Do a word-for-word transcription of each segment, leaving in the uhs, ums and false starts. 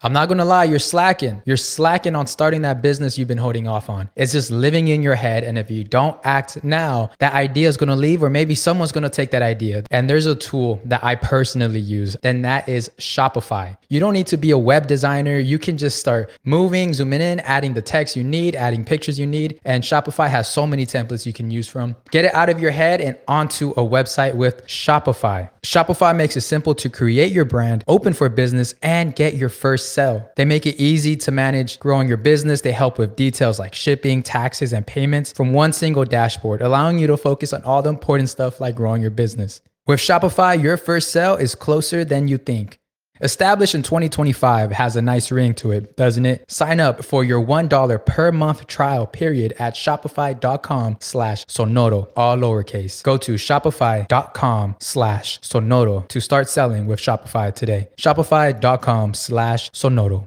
I'm not going to lie, you're slacking. You're slacking on starting that business you've been holding off on. It's just living in your head. And if you don't act now, that idea is going to leave, or maybe someone's going to take that idea. And there's a tool that I personally use, and that is Shopify. You don't need to be a web designer. You can just start moving, zooming in, adding the text you need, adding pictures you need. And Shopify has so many templates you can use from. Get it out of your head and onto a website with Shopify. Shopify makes it simple to create your brand, open for business, and get your first sell. They make it easy to manage growing your business. They help with details like shipping, taxes, and payments from one single dashboard, allowing you to focus on all the important stuff like growing your business. With Shopify, your first sale is closer than you think. Established in twenty twenty-five has a nice ring to it, doesn't it? Sign up for your one dollar per month trial period at shopify.com slash sonoro, all lowercase. Go to shopify.com slash sonoro to start selling with Shopify today. Shopify.com slash sonoro.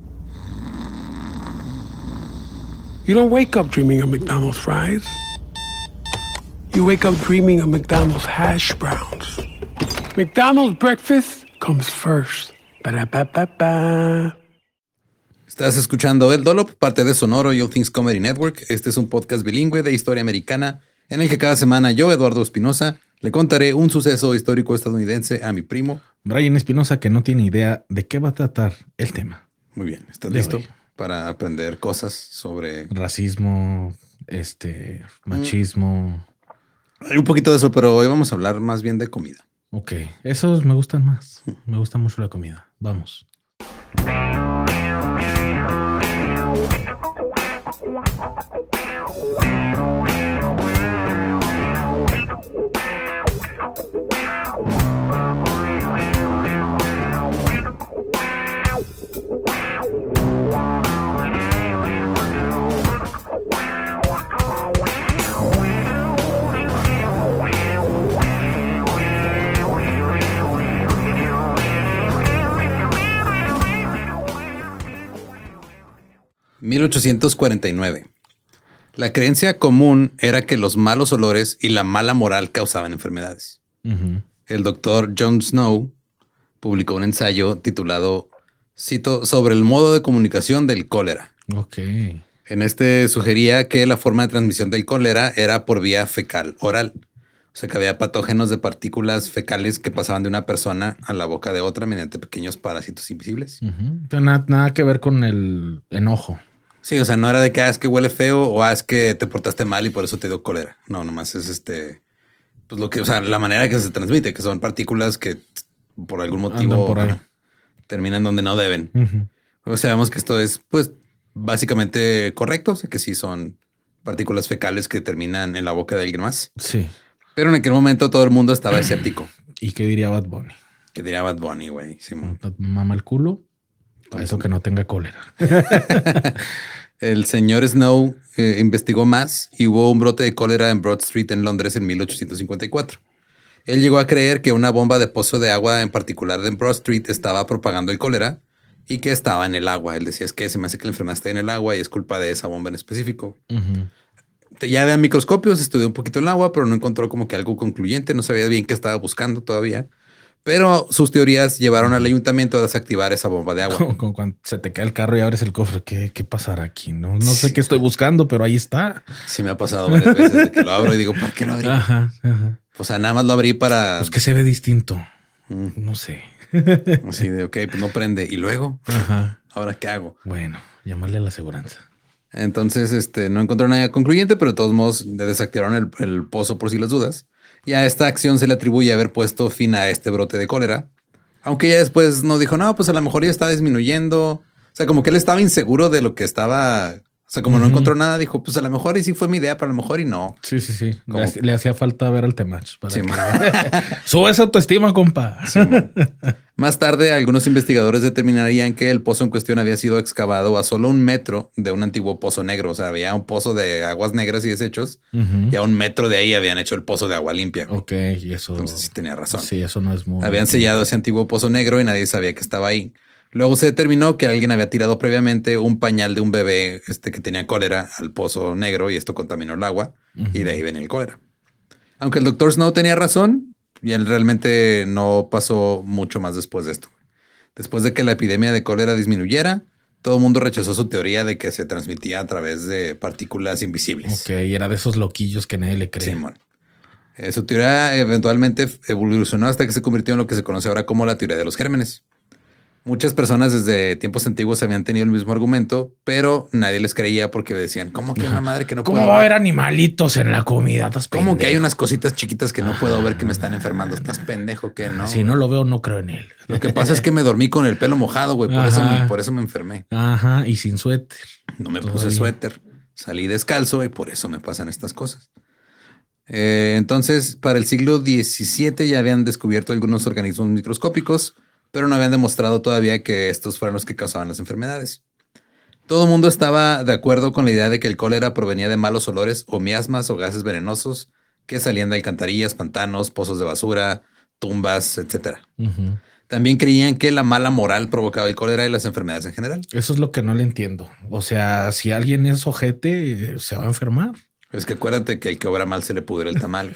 You don't wake up dreaming of McDonald's fries. You wake up dreaming of McDonald's hash browns. McDonald's breakfast comes first. Ba-da-ba-ba-ba. Estás escuchando El Dolo, parte de Sonoro y All Things Comedy Network. Este es un podcast bilingüe de historia americana en el que cada semana yo, Eduardo Espinosa, le contaré un suceso histórico estadounidense a mi primo Brian Espinosa, que no tiene idea de qué va a tratar el tema. Muy bien, ¿estás De listo hoy. para aprender cosas sobre Racismo, este, machismo. Hay un poquito de eso, pero hoy vamos a hablar más bien de comida. Ok, esos me gustan más. Me gusta mucho la comida. Vamos. mil ochocientos cuarenta y nueve. La creencia común era que los malos olores y la mala moral causaban enfermedades. Uh-huh. El doctor John Snow publicó un ensayo titulado, cito, sobre el modo de comunicación del cólera. Ok. En este sugería que la forma de transmisión del cólera era por vía fecal oral. O sea que había patógenos de partículas fecales que pasaban de una persona a la boca de otra mediante pequeños parásitos invisibles. Uh-huh. Pero nada, nada que ver con el enojo. Sí, o sea, no era de que ah, es que huele feo o ah, es que te portaste mal y por eso te dio cólera. No, nomás es este, pues lo que, o sea, la manera que se transmite, que son partículas que por algún motivo por ahí. terminan donde no deben. Uh-huh. O sea, sabemos que esto es, pues, básicamente correcto, o sea, que sí son partículas fecales que terminan en la boca de alguien más. Sí. Pero en aquel momento todo el mundo estaba escéptico. ¿Y qué diría Bad Bunny? Que diría Bad Bunny, güey. Simón. Mama el culo. Para eso que no tenga cólera. El señor Snow eh, investigó más y hubo un brote de cólera en Broad Street en Londres en mil ochocientos cincuenta y cuatro. Él llegó a creer que una bomba de pozo de agua en particular en Broad Street estaba propagando el cólera y que estaba en el agua. Él decía, es que se me hace que la enfermedad está en el agua y es culpa de esa bomba en específico. Uh-huh. Ya vean microscopios, estudió un poquito el agua, pero no encontró como que algo concluyente. No sabía bien qué estaba buscando todavía. Pero sus teorías llevaron al ayuntamiento a desactivar esa bomba de agua. Como, como cuando se te cae el carro y abres el cofre. ¿Qué, qué pasará aquí? No, no sé qué estoy buscando, pero ahí está. Sí me ha pasado varias veces de que lo abro y digo, ¿por qué lo abrí? Ajá, ajá. O sea, nada más lo abrí para... Pues que se ve distinto. Mm. No sé. Así de, ok, pues no prende. ¿Y luego? Ajá. ¿Ahora qué hago? Bueno, llamarle a la aseguranza. Entonces, este, no encontró nada concluyente, pero de todos modos le desactivaron el, el pozo por si las dudas. Y a esta acción se le atribuye haber puesto fin a este brote de cólera. Aunque ya después nos dijo, no, pues a lo mejor ya está disminuyendo. O sea, como que él estaba inseguro de lo que estaba... O sea, como uh-huh. no encontró nada, dijo, pues a lo mejor y sí fue mi idea, pero a lo mejor y no. Sí, sí, sí. Como... Le, le hacía falta ver el Temach. Para sí, que... Sube esa autoestima, compa. Sí, más tarde, algunos investigadores determinarían que el pozo en cuestión había sido excavado a solo un metro de un antiguo pozo negro. O sea, había un pozo de aguas negras y desechos uh-huh. y a un metro de ahí habían hecho el pozo de agua limpia. Ok, y eso... Entonces sí tenía razón. Sí, eso no es muy... Habían sellado ese antiguo pozo negro y nadie sabía que estaba ahí. Luego se determinó que alguien había tirado previamente un pañal de un bebé este, que tenía cólera al pozo negro y esto contaminó el agua uh-huh. y de ahí venía el cólera. Aunque el doctor Snow tenía razón y él realmente no pasó mucho más después de esto. Después de que la epidemia de cólera disminuyera, todo el mundo rechazó su teoría de que se transmitía a través de partículas invisibles. Ok, era de esos loquillos que nadie le cree. Simón. Eh, su teoría eventualmente evolucionó hasta que se convirtió en lo que se conoce ahora como la teoría de los gérmenes. Muchas personas desde tiempos antiguos habían tenido el mismo argumento, pero nadie les creía porque decían, ¿cómo que una madre que no ¿Cómo puedo va a ver? haber animalitos en la comida? Estás ¿Cómo que hay pendejo. unas cositas chiquitas que no puedo ver que me están enfermando? ¿Estás pendejo que no? Si no lo veo, no creo en él. Lo que pasa es que me dormí con el pelo mojado, güey. Por eso, Ajá. me, por eso me enfermé. Ajá, y sin suéter. No me Todavía. puse suéter. Salí descalzo y por eso me pasan estas cosas. Eh, entonces, para el siglo diecisiete ya habían descubierto algunos organismos microscópicos, pero no habían demostrado todavía que estos fueran los que causaban las enfermedades. Todo el mundo estaba de acuerdo con la idea de que el cólera provenía de malos olores o miasmas o gases venenosos que salían de alcantarillas, pantanos, pozos de basura, tumbas, etcétera. Ujú. También creían que la mala moral provocaba el cólera y las enfermedades en general. Eso es lo que no le entiendo. O sea, si alguien es ojete, eh, se va a enfermar. Es que acuérdate que el que obra mal se le pudre el tamal.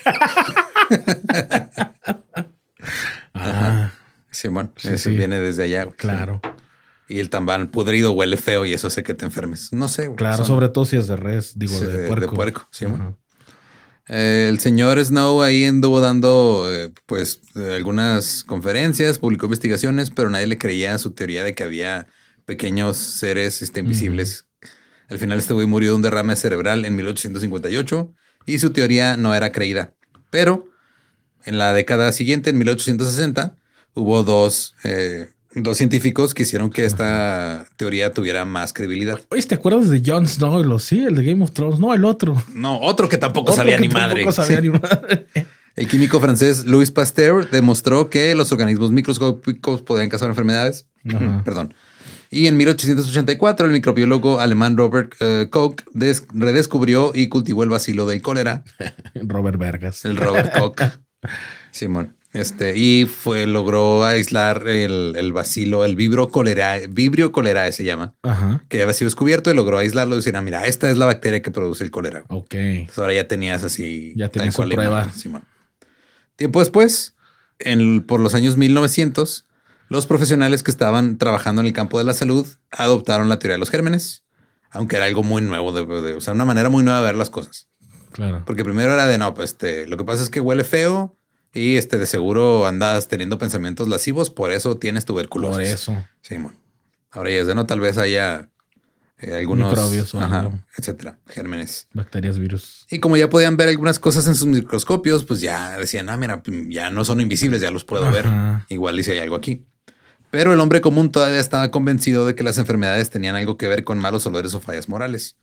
Ah, Simón, Sí, eso sí. viene desde allá. güey. claro, Y el tamal pudrido huele feo y eso hace que te enfermes. No sé. güey, claro, son- sobre todo si es de res, digo, Sí, de, de- puerco. de puerco, sí, Ajá. bueno. Eh, el señor Snow ahí anduvo dando eh, pues eh, algunas conferencias, publicó investigaciones, pero nadie le creía a su teoría de que había pequeños seres este, invisibles. Al final este güey murió de un derrame cerebral en mil ochocientos cincuenta y ocho y su teoría no era creída. Pero en la década siguiente, en mil ochocientos sesenta, hubo dos, eh, dos científicos que hicieron que esta teoría tuviera más credibilidad. Oye, ¿te acuerdas de Jon Snow? Los, sí, el de Game of Thrones. No, el otro. No, otro que tampoco Otro sabía que ni madre. tampoco sabía Sí. ni madre. El químico francés Louis Pasteur demostró que los organismos microscópicos podían causar enfermedades. Ajá. Perdón. Y en mil ochocientos ochenta y cuatro, el microbiólogo alemán Robert eh, Koch des- redescubrió y cultivó el bacilo del cólera, Robert Vergas. el Robert Koch. Simón. Este, y fue, logró aislar el, el bacilo, el vibrio cholerae, vibrio cholerae se llama, Ajá. que había sido descubierto y logró aislarlo y decir, ah, mira, esta es la bacteria que produce el cólera. Ok. Entonces ahora ya tenías así. Ya tal tenías su cual la prueba. imagen, Simón. Tiempo después, en, por los años mil novecientos, los profesionales que estaban trabajando en el campo de la salud adoptaron la teoría de los gérmenes, aunque era algo muy nuevo, de, de- o sea, una manera muy nueva de ver las cosas. Claro. Porque primero era de, no, pues este, lo que pasa es que huele feo y este, de seguro andas teniendo pensamientos lascivos, por eso tienes tuberculosis. Por eso. Simón. Ahora ya es de, no, tal vez haya eh, algunos, Microbios o ajá, algo. etcétera, gérmenes. Bacterias, virus. Y como ya podían ver algunas cosas en sus microscopios, pues ya decían, ah, mira, ya no son invisibles, ya los puedo ver. Ajá. Igual dice hay algo aquí. Pero el hombre común todavía estaba convencido de que las enfermedades tenían algo que ver con malos olores o fallas morales.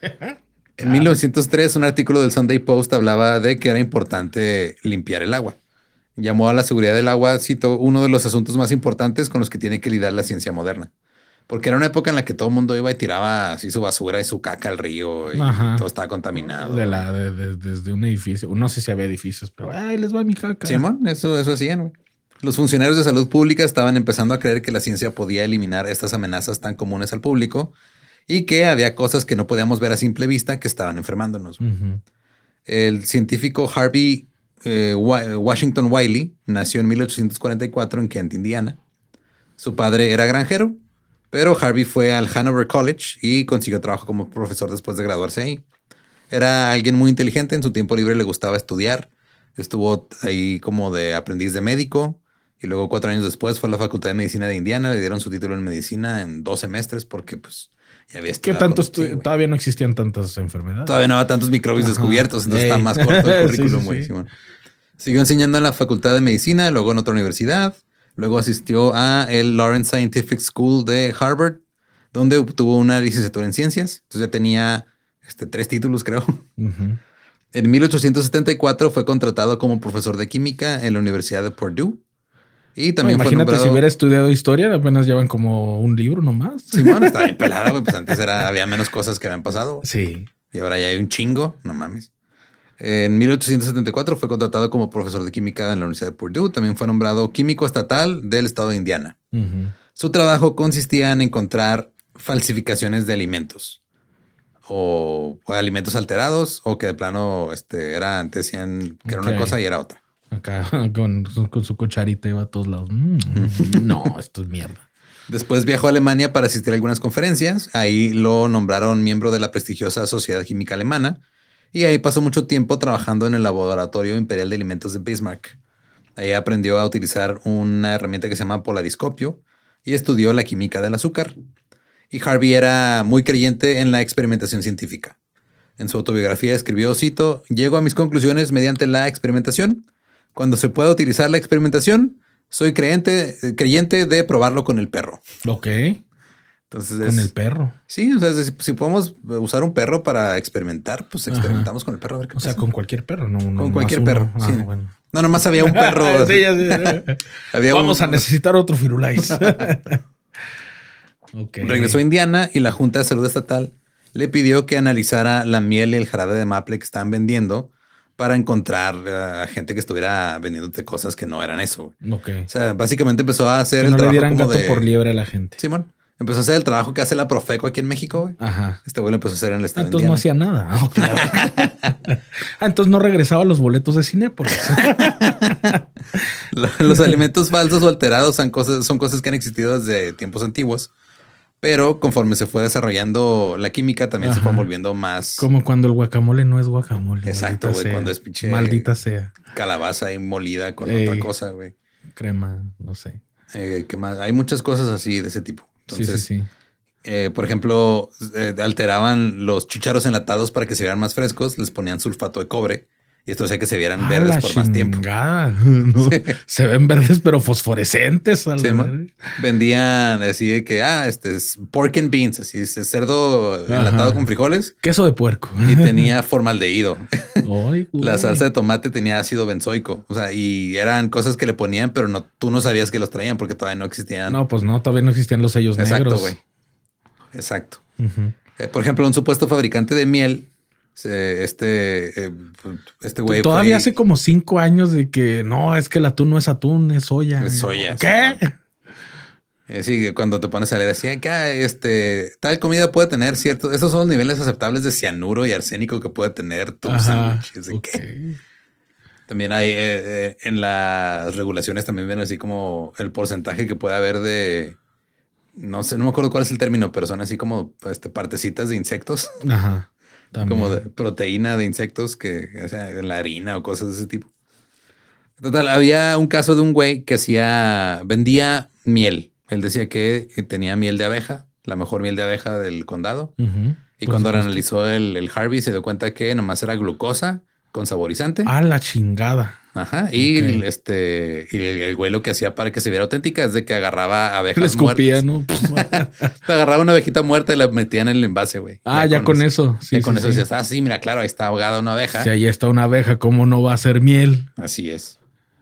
En mil novecientos tres, un artículo del Sunday Post hablaba de que era importante limpiar el agua. Llamó a la seguridad del agua, citó, uno de los asuntos más importantes con los que tiene que lidiar la ciencia moderna. Porque era una época en la que todo el mundo iba y tiraba así su basura y su caca al río y Ajá. todo estaba contaminado. De la, de- de- desde un edificio. No sé si había edificios, pero ay, les va mi caca. Simón, eso, eso hacían. güey. Los funcionarios de salud pública estaban empezando a creer que la ciencia podía eliminar estas amenazas tan comunes al público y que había cosas que no podíamos ver a simple vista que estaban enfermándonos. Ujú. El científico Harvey eh, Wa- Washington Wiley nació en mil ochocientos cuarenta y cuatro en Kent, Indiana. Su padre era granjero, pero Harvey fue al Hanover College y consiguió trabajo como profesor después de graduarse ahí. Era alguien muy inteligente, en su tiempo libre le gustaba estudiar. Estuvo ahí como de aprendiz de médico y luego cuatro años después fue a la Facultad de Medicina de Indiana. Le dieron su título en medicina en dos semestres porque pues ya había ¿Qué estudiado tanto? con- estu- sí, güey. Todavía no existían tantas enfermedades. Todavía no había tantos microbios Ajá. descubiertos, entonces Ey. está más corto el Sí, currículum, sí, güey. sí. Simón. Siguió enseñando en la Facultad de Medicina, luego en otra universidad. Luego asistió a el Lawrence Scientific School de Harvard, donde obtuvo una licenciatura en ciencias. Entonces ya tenía este, tres títulos, creo. Ujú. En mil ochocientos setenta y cuatro fue contratado como profesor de química en la Universidad de Purdue. Y No, también fue imagínate nombrado... si hubiera estudiado historia, apenas llevan como un libro nomás. Simón, está bien pelada, güey. Pues antes era, había menos cosas que habían pasado. Sí. Y ahora ya hay un chingo, no mames. En mil ochocientos setenta y cuatro fue contratado como profesor de química en la Universidad de Purdue. También fue nombrado químico estatal del estado de Indiana. Ujú. Su trabajo consistía en encontrar falsificaciones de alimentos o, o alimentos alterados o que de plano este, era, antes decían que era Ok. una cosa y era otra. Acá con, su- con su cucharita iba a todos lados. Mm, no, esto es mierda. Después viajó a Alemania para asistir a algunas conferencias. Ahí lo nombraron miembro de la prestigiosa Sociedad Química Alemana y ahí pasó mucho tiempo trabajando en el Laboratorio Imperial de Alimentos de Bismarck. Ahí aprendió a utilizar una herramienta que se llama polariscopio y estudió la química del azúcar. Y Harvey era muy creyente en la experimentación científica. En su autobiografía escribió, cito, llego a mis conclusiones mediante la experimentación. Cuando se pueda utilizar la experimentación, soy creyente, creyente de probarlo con el perro. Ok. Entonces, Con es- el perro. sí, o sea, si, si podemos usar un perro para experimentar, pues Ajá. experimentamos con el perro a ver qué O sea, pasa. con cualquier perro, no, no Con cualquier más perro. uno. Ah, Sí. bueno. No, nomás había un perro. Sí, ya sé. Había Vamos un- a necesitar otro Firulais. Ok. Regresó a Indiana y la Junta de Salud Estatal le pidió que analizara la miel y el jarabe de maple que estaban vendiendo para encontrar eh, a gente que estuviera vendiéndote cosas que no eran eso. Ok. O sea, básicamente empezó a hacer Que el no le trabajo dieran como gato de... por liebre a la gente. Simón, empezó a hacer el trabajo que hace la Profeco aquí en México, güey. Ajá. Este güey lo empezó a hacer en el Ah, estado de entonces no Indiana. hacía nada. Ah, ok. Ah, entonces no regresaba los boletos de cine porque Lo- Los alimentos falsos o alterados son cosas, son cosas que han existido desde tiempos antiguos, pero conforme se fue desarrollando la química, también se Ajá. fue volviendo más como cuando el guacamole no es guacamole. Exacto, maldita güey, sea. cuando es pinche- Maldita sea. calabaza ahí molida con Ey. otra cosa, güey. Crema, no sé. Eh, ¿qué más? Hay muchas cosas así de ese tipo. Entonces, sí, sí, sí. eh, por ejemplo, eh, alteraban los chícharos enlatados para que se vieran más frescos, les ponían sulfato de cobre y esto hacía que se vieran Ah, verdes la por más tiempo. chingada. No, se ven verdes, pero fosforescentes. a la Sí, verga. man. Vendían así de que, ah, este es pork and beans, así es cerdo enlatado Ajá. con frijoles Queso de puerco. y tenía formaldehído. Ay, güey. La salsa de tomate tenía ácido benzoico. O sea, y eran cosas que le ponían, pero no, tú no sabías que los traían porque todavía no existían. No, pues no, todavía no existían los sellos Exacto, negros. güey. Exacto. Ujú. Eh, por ejemplo, un supuesto fabricante de miel, se- este, eh, este güey. Todavía fue- hace como cinco años de que no, es que el atún no es atún, es soya. Es soya, ¿Qué? Eh, sí, cuando te pones a leer así, que ah, este, tal comida puede tener cierto, esos son los niveles aceptables de cianuro y arsénico que puede tener tu Ajá, sándwich. Es de, ok. ¿qué? También hay eh, eh, en las regulaciones también ven así como el porcentaje que puede haber de, no sé, no me acuerdo cuál es el término, pero son así como este, partecitas de insectos, Ajá. También. como de proteína de insectos que, o sea, en la harina o cosas de ese tipo. Total, había un caso de un güey que hacía, vendía miel. Él decía que tenía miel de abeja, la mejor miel de abeja del condado. Ujú, Y por cuando supuesto. analizó el, el Harvey, se dio cuenta que nomás era glucosa con saborizante. Ah, la chingada. Ajá. Y Ok. este, y el, el güey lo que hacía para que se viera auténtica es de que agarraba Le abejas escupía, muertas. ¿no? Agarraba una abejita muerta y la metía en el envase, güey. Ah, ya con eso. Sí, ya con sí, eso sí. decías, ah, sí, mira, claro, ahí está ahogada una abeja. Si ahí está una abeja, ¿cómo no va a ser miel? Así es.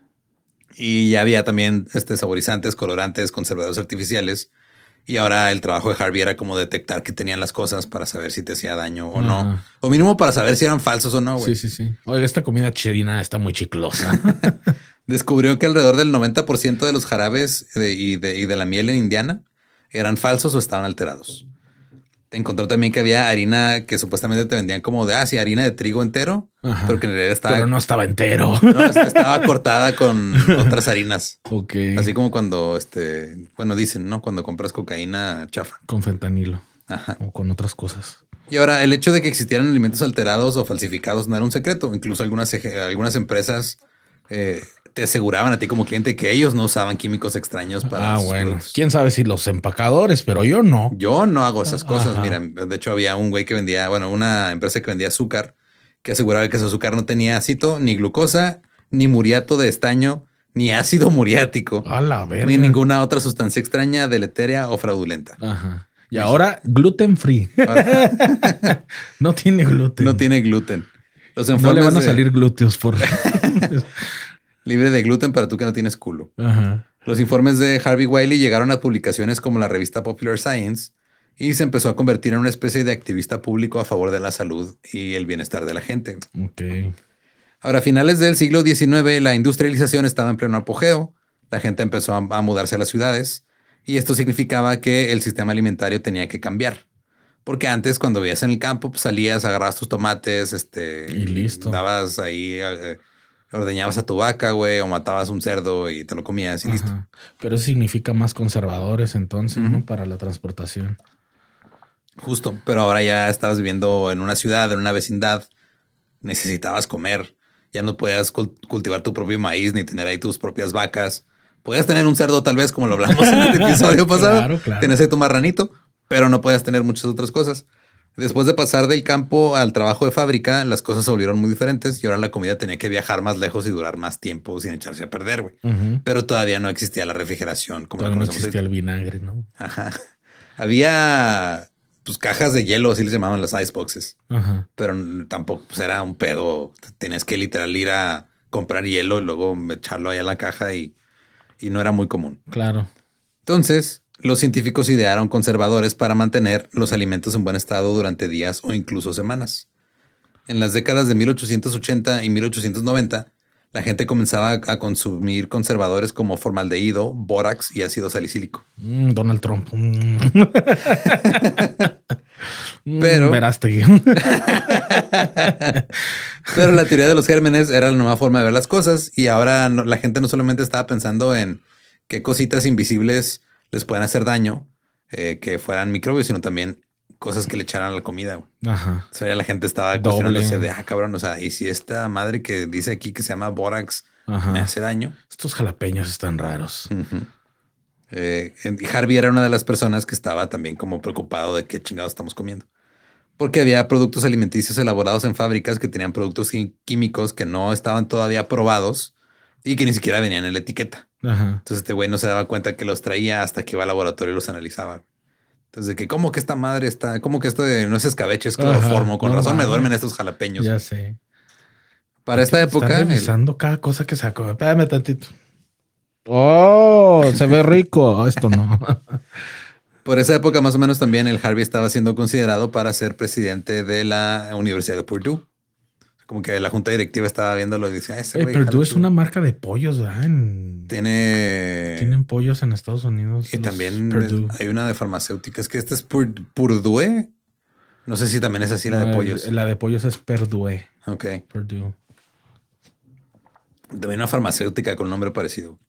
Y ya había también este, saborizantes, colorantes, conservadores artificiales. Y ahora el trabajo de Harvey era como detectar que tenían las cosas para saber si te hacía daño o no. Ajá. O mínimo para saber si eran falsos o no, güey. Sí, sí, sí. Oiga, esta comida chirina está muy chiclosa. Descubrió que alrededor del noventa por ciento de los jarabes de- y, de, y de la miel en Indiana eran falsos o estaban alterados. Encontró también que había harina que supuestamente te vendían como de, ah, sí, harina de trigo entero, Ajá. pero que en realidad estaba, Pero no estaba entero. no, estaba cortada con otras harinas. Ok. Así como cuando, este, bueno, dicen, ¿no? Cuando compras cocaína chafa. Con fentanilo. Ajá. O con otras cosas. Y ahora, el hecho de que existieran alimentos alterados o falsificados no era un secreto. Incluso algunas, eje- algunas empresas eh, te aseguraban a ti como cliente que ellos no usaban químicos extraños para Ah, sus bueno. productos. Quién sabe si los empacadores, pero yo no. Yo no hago esas cosas. Ajá. Mira, de hecho había un güey que vendía, bueno, una empresa que vendía azúcar, que aseguraba que su azúcar no tenía acito, ni glucosa, ni muriato de estaño, ni ácido muriático, A la verga. ni ninguna otra sustancia extraña, deletérea o fraudulenta. Ajá. Y ahora gluten free. Ahora, No tiene gluten. no tiene gluten. Los No le informes van a de- salir glúteos por. libre de gluten para tú que no tienes culo. Ajá. Los informes de Harvey Wiley llegaron a publicaciones como la revista Popular Science y se empezó a convertir en una especie de activista público a favor de la salud y el bienestar de la gente. Ok. Ahora, a finales del siglo diecinueve, la industrialización estaba en pleno apogeo. La gente empezó a, a mudarse a las ciudades y esto significaba que el sistema alimentario tenía que cambiar. Porque antes, cuando vivías en el campo, pues salías, agarrabas tus tomates, este, Y listo. dabas ahí, eh, Ordeñabas a tu vaca, güey, o matabas un cerdo y te lo comías y listo. Ajá. Pero eso significa más conservadores entonces, Ujú. ¿no? Para la transportación. Justo, pero ahora ya estabas viviendo en una ciudad, en una vecindad, necesitabas comer, ya no podías cul- cultivar tu propio maíz ni tener ahí tus propias vacas. Podías tener un cerdo tal vez, como lo hablamos en el episodio pasado, Claro, claro. tenías ahí tu marranito, pero no podías tener muchas otras cosas. Después de pasar del campo al trabajo de fábrica, las cosas se volvieron muy diferentes y ahora la comida tenía que viajar más lejos y durar más tiempo sin echarse a perder, güey. Ujú. Pero todavía no existía la refrigeración como la Todavía no conocemos existía ahorita. el vinagre, ¿no? Ajá. Había pues cajas de hielo, así les llamaban las iceboxes, Ajá. pero n- tampoco pues, era un pedo. Tenías que literal ir a comprar hielo y luego echarlo ahí a la caja y, y no era muy común. Claro. Entonces, los científicos idearon conservadores para mantener los alimentos en buen estado durante días o incluso semanas. En las décadas de mil ochocientos ochenta y mil ochocientos noventa, la gente comenzaba a a consumir conservadores como formaldehído, bórax y ácido salicílico. Mm, Donald Trump. Mm. Mm, Pero- Verástegui. Pero la teoría de los gérmenes era la nueva forma de ver las cosas y ahora no- la gente no solamente estaba pensando en qué cositas invisibles les pueden hacer daño, eh, que fueran microbios, sino también cosas que le echaran a la comida, güey. Ajá. O sea, ya la gente estaba Doble. cuestionándose de, ah, cabrón, o sea, y si esta madre que dice aquí que se llama bórax Ajá. me hace daño. Estos jalapeños están raros. Ujú. Eh, y Harvey era una de las personas que estaba también como preocupado de qué chingados estamos comiendo. Porque había productos alimenticios elaborados en fábricas que tenían productos quí- químicos que no estaban todavía aprobados y que ni siquiera venían en la etiqueta. Ajá. Entonces este güey no se daba cuenta que los traía hasta que iba al laboratorio y los analizaba. Entonces de que cómo que esta madre está, cómo que esto de no es escabeche, es cloroformo. Ajá, Con no razón me mames. duermen estos jalapeños. Ya sé. Para esta Está época, el- revisando cada cosa que sacó. Espérame tantito. Oh, se ve rico. Esto no. por esa época más o menos también el Harvey estaba siendo considerado para ser presidente de la Universidad de Purdue. Como que la junta directiva estaba viéndolo y decía, "Ah, ese Eh, güey, Purdue jala es tú". una marca de pollos, ¿verdad? En- Tiene... Tienen pollos en Estados Unidos. Y los también Purdue. hay una de farmacéuticas, que esta es Pur- Purdue. No sé si también es así la No, de el- pollos. La de pollos es Purdue. Ok. Purdue. También una farmacéutica con nombre parecido.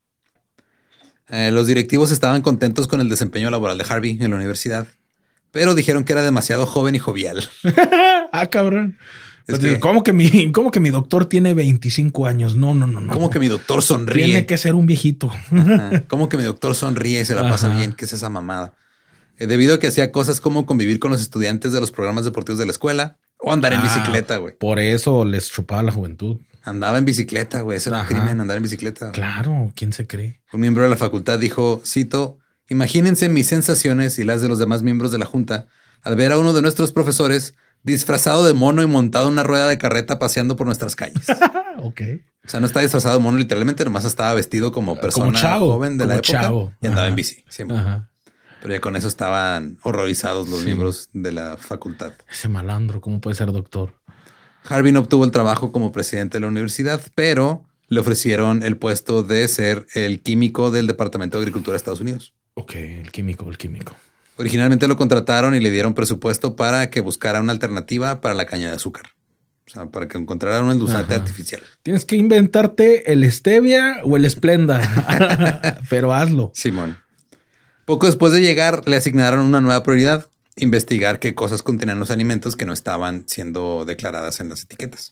Eh, los directivos estaban contentos con el desempeño laboral de Harvey en la universidad, pero dijeron que era demasiado joven y jovial. Ah, cabrón. Es Pues, que- ¿Cómo que mi, cómo que mi doctor tiene veinticinco años? No, no, no, no. ¿Cómo que mi doctor sonríe? Tiene que ser un viejito. Ajá. ¿Cómo que mi doctor sonríe y se la pasa Ajá. bien? ¿Qué es esa mamada? Eh, debido a que hacía cosas como convivir con los estudiantes de los programas deportivos de la escuela o andar en Ah, bicicleta, güey. Por eso les chupaba la juventud. Andaba en bicicleta, güey. Eso era un Ajá. crimen, andar en bicicleta. Claro, ¿quién se cree? Un miembro de la facultad dijo, cito, imagínense mis sensaciones y las de los demás miembros de la junta al ver a uno de nuestros profesores disfrazado de mono y montado en una rueda de carreta paseando por nuestras calles. Ah, ok. O sea, no está disfrazado de mono literalmente, nomás estaba vestido como persona chavo, joven de la como época chavo. y andaba Ajá. en bici. Sí, Ajá. pero ya con eso estaban horrorizados los Sí. miembros de la facultad. Ese malandro, ¿cómo puede ser doctor? Harvey no obtuvo el trabajo como presidente de la universidad, pero le ofrecieron el puesto de ser el químico del Departamento de Agricultura de Estados Unidos. Ok, el químico, el químico. Originalmente lo contrataron y le dieron presupuesto para que buscara una alternativa para la caña de azúcar. O sea, para que encontrara un endulzante Ajá. artificial. Tienes que inventarte el stevia o el Splenda, pero hazlo. Simón. Poco después de llegar, le asignaron una nueva prioridad: investigar qué cosas contenían los alimentos que no estaban siendo declaradas en las etiquetas.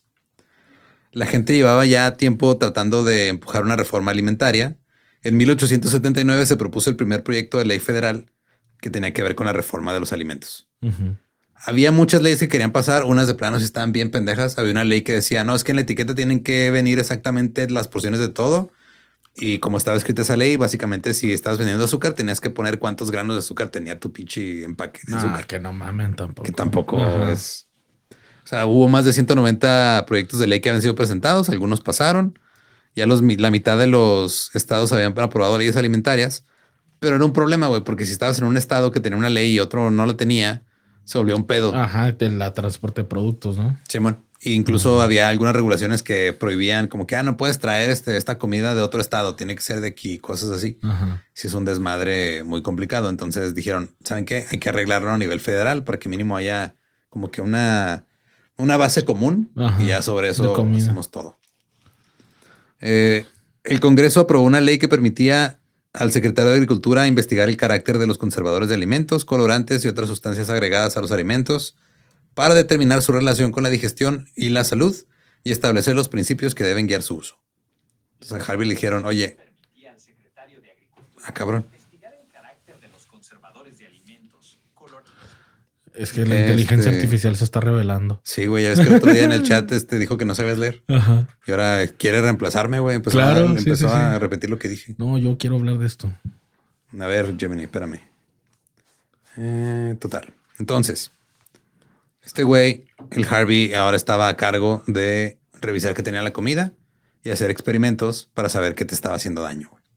La gente llevaba ya tiempo tratando de empujar una reforma alimentaria. En mil ochocientos setenta y nueve se propuso el primer proyecto de ley federal que tenía que ver con la reforma de los alimentos. Ujú. Había muchas leyes que querían pasar, unas de plano sí estaban bien pendejas. Había una ley que decía, no, es que en la etiqueta tienen que venir exactamente las porciones de todo. Y como estaba escrita esa ley, básicamente si estabas vendiendo azúcar, tenías que poner cuántos granos de azúcar tenía tu pinche empaque de No, azúcar. que no mamen tampoco. Que tampoco Ajá. es... O sea, hubo más de ciento noventa proyectos de ley que habían sido presentados, algunos pasaron. Ya los, mi- la mitad de los estados habían aprobado leyes alimentarias, pero era un problema, güey, porque si estabas en un estado que tenía una ley y otro no la tenía, se volvió un pedo. Ajá, de la transporte de productos, ¿no? Simón. E incluso había algunas regulaciones que prohibían como que, ah, no puedes traer este, esta comida de otro estado, tiene que ser de aquí, cosas así. Ajá. Si es un desmadre muy complicado. Entonces dijeron, ¿saben qué? Hay que arreglarlo a nivel federal para que mínimo haya como que una, una base común Ajá, y ya sobre de eso comida. hacemos todo. Eh, el Congreso aprobó una ley que permitía al secretario de Agricultura investigar el carácter de los conservadores de alimentos, colorantes y otras sustancias agregadas a los alimentos para determinar su relación con la digestión y la salud y establecer los principios que deben guiar su uso. Entonces a Harvey le dijeron, oye, ah, cabrón. Es que la Este- inteligencia artificial se está revelando. Sí, güey, ya ves que el otro día en el chat este dijo que no sabías leer. Ajá. Y ahora quiere reemplazarme, güey. Empezó, Claro, a, sí, empezó sí, a sí. repetir lo que dije. No, yo quiero hablar de esto. A ver, Gemini, espérame. Eh, total. Entonces, este güey, el Harvey, ahora estaba a cargo de revisar que tenía la comida y hacer experimentos para saber qué te estaba haciendo daño. güey.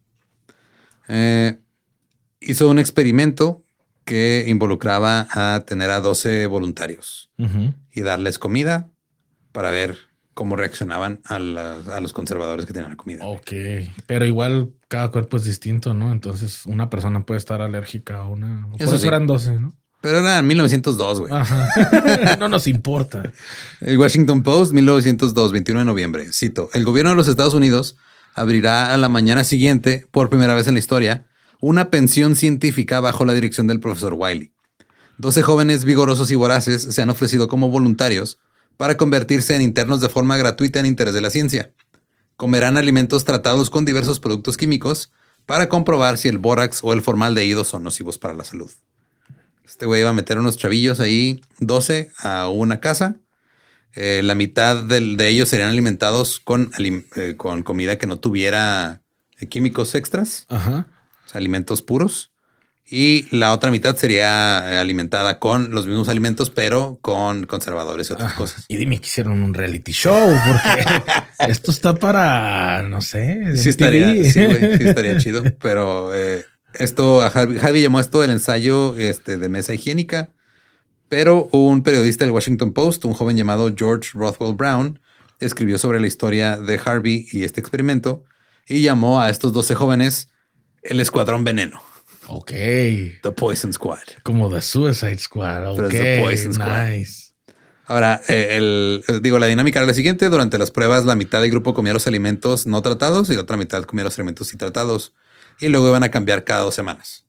Eh, hizo un experimento que involucraba a tener a doce voluntarios Ujú. y darles comida para ver cómo reaccionaban a, la- a los conservadores que tenían la comida. Ok, pero igual cada cuerpo es distinto, ¿no? Entonces una persona puede estar alérgica a una. Por Eso eso sí. eran doce, ¿no? Pero era en mil novecientos dos, güey. Ajá. No nos importa. El Washington Post, mil novecientos dos, veintiuno de noviembre. Cito, el gobierno de los Estados Unidos abrirá a la mañana siguiente, por primera vez en la historia, una pensión científica bajo la dirección del profesor Wiley. doce jóvenes vigorosos y voraces se han ofrecido como voluntarios para convertirse en internos de forma gratuita en interés de la ciencia. Comerán alimentos tratados con diversos productos químicos para comprobar si el bórax o el formaldehído son nocivos para la salud. Este güey iba a meter unos chavillos ahí, doce, a una casa. Eh, la mitad del- de ellos serían alimentados con, alim- eh, con comida que no tuviera eh, químicos extras, Ajá. o sea, alimentos puros. Y la otra mitad sería eh, alimentada con los mismos alimentos, pero con conservadores y otras Ajá. cosas. Y dime que hicieron un reality show, porque esto está para, no sé. Sí M T V. estaría, sí, güey, sí estaría chido. Pero eh, esto, a Harvey, Harvey llamó esto el ensayo este, de mesa higiénica. Pero un periodista del Washington Post, un joven llamado George Rothwell Brown, escribió sobre la historia de Harvey y este experimento y llamó a estos doce jóvenes el Escuadrón Veneno, Ok. The Poison Squad. Como The Suicide Squad. Pero Ok. es The Poison Squad. Nice. Ahora, eh, el, eh, digo, la dinámica era la siguiente. Durante las pruebas, la mitad del grupo comía los alimentos no tratados y la otra mitad comía los alimentos sí tratados. Y luego iban a cambiar cada dos semanas.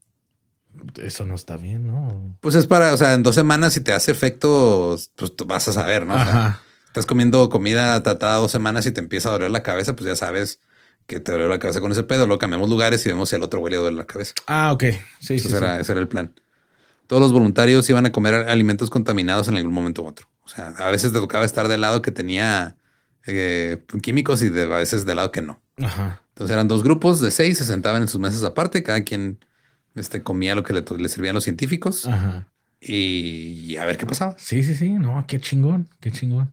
Eso no está bien, ¿no? Pues es para, o sea, en dos semanas, si te hace efecto, pues tú vas a saber, ¿no? O sea, Ajá. estás comiendo comida tratada dos semanas y te empieza a doler la cabeza, pues ya sabes que te duele la cabeza con ese pedo. Luego cambiamos lugares y vemos si al otro güey le duele la cabeza. Ah, ok. Sí, sí, Ese, era, sí. ese era el plan. Todos los voluntarios iban a comer alimentos contaminados en algún momento u otro. O sea, a veces te tocaba estar del lado que tenía eh, químicos y de, a veces del lado que no. Ajá. Entonces eran dos grupos de seis, se sentaban en sus mesas aparte, cada quien este, comía lo que le, le servían los científicos Ajá. y, y a ver qué pasaba. Sí, sí, sí. No, qué chingón. Qué chingón.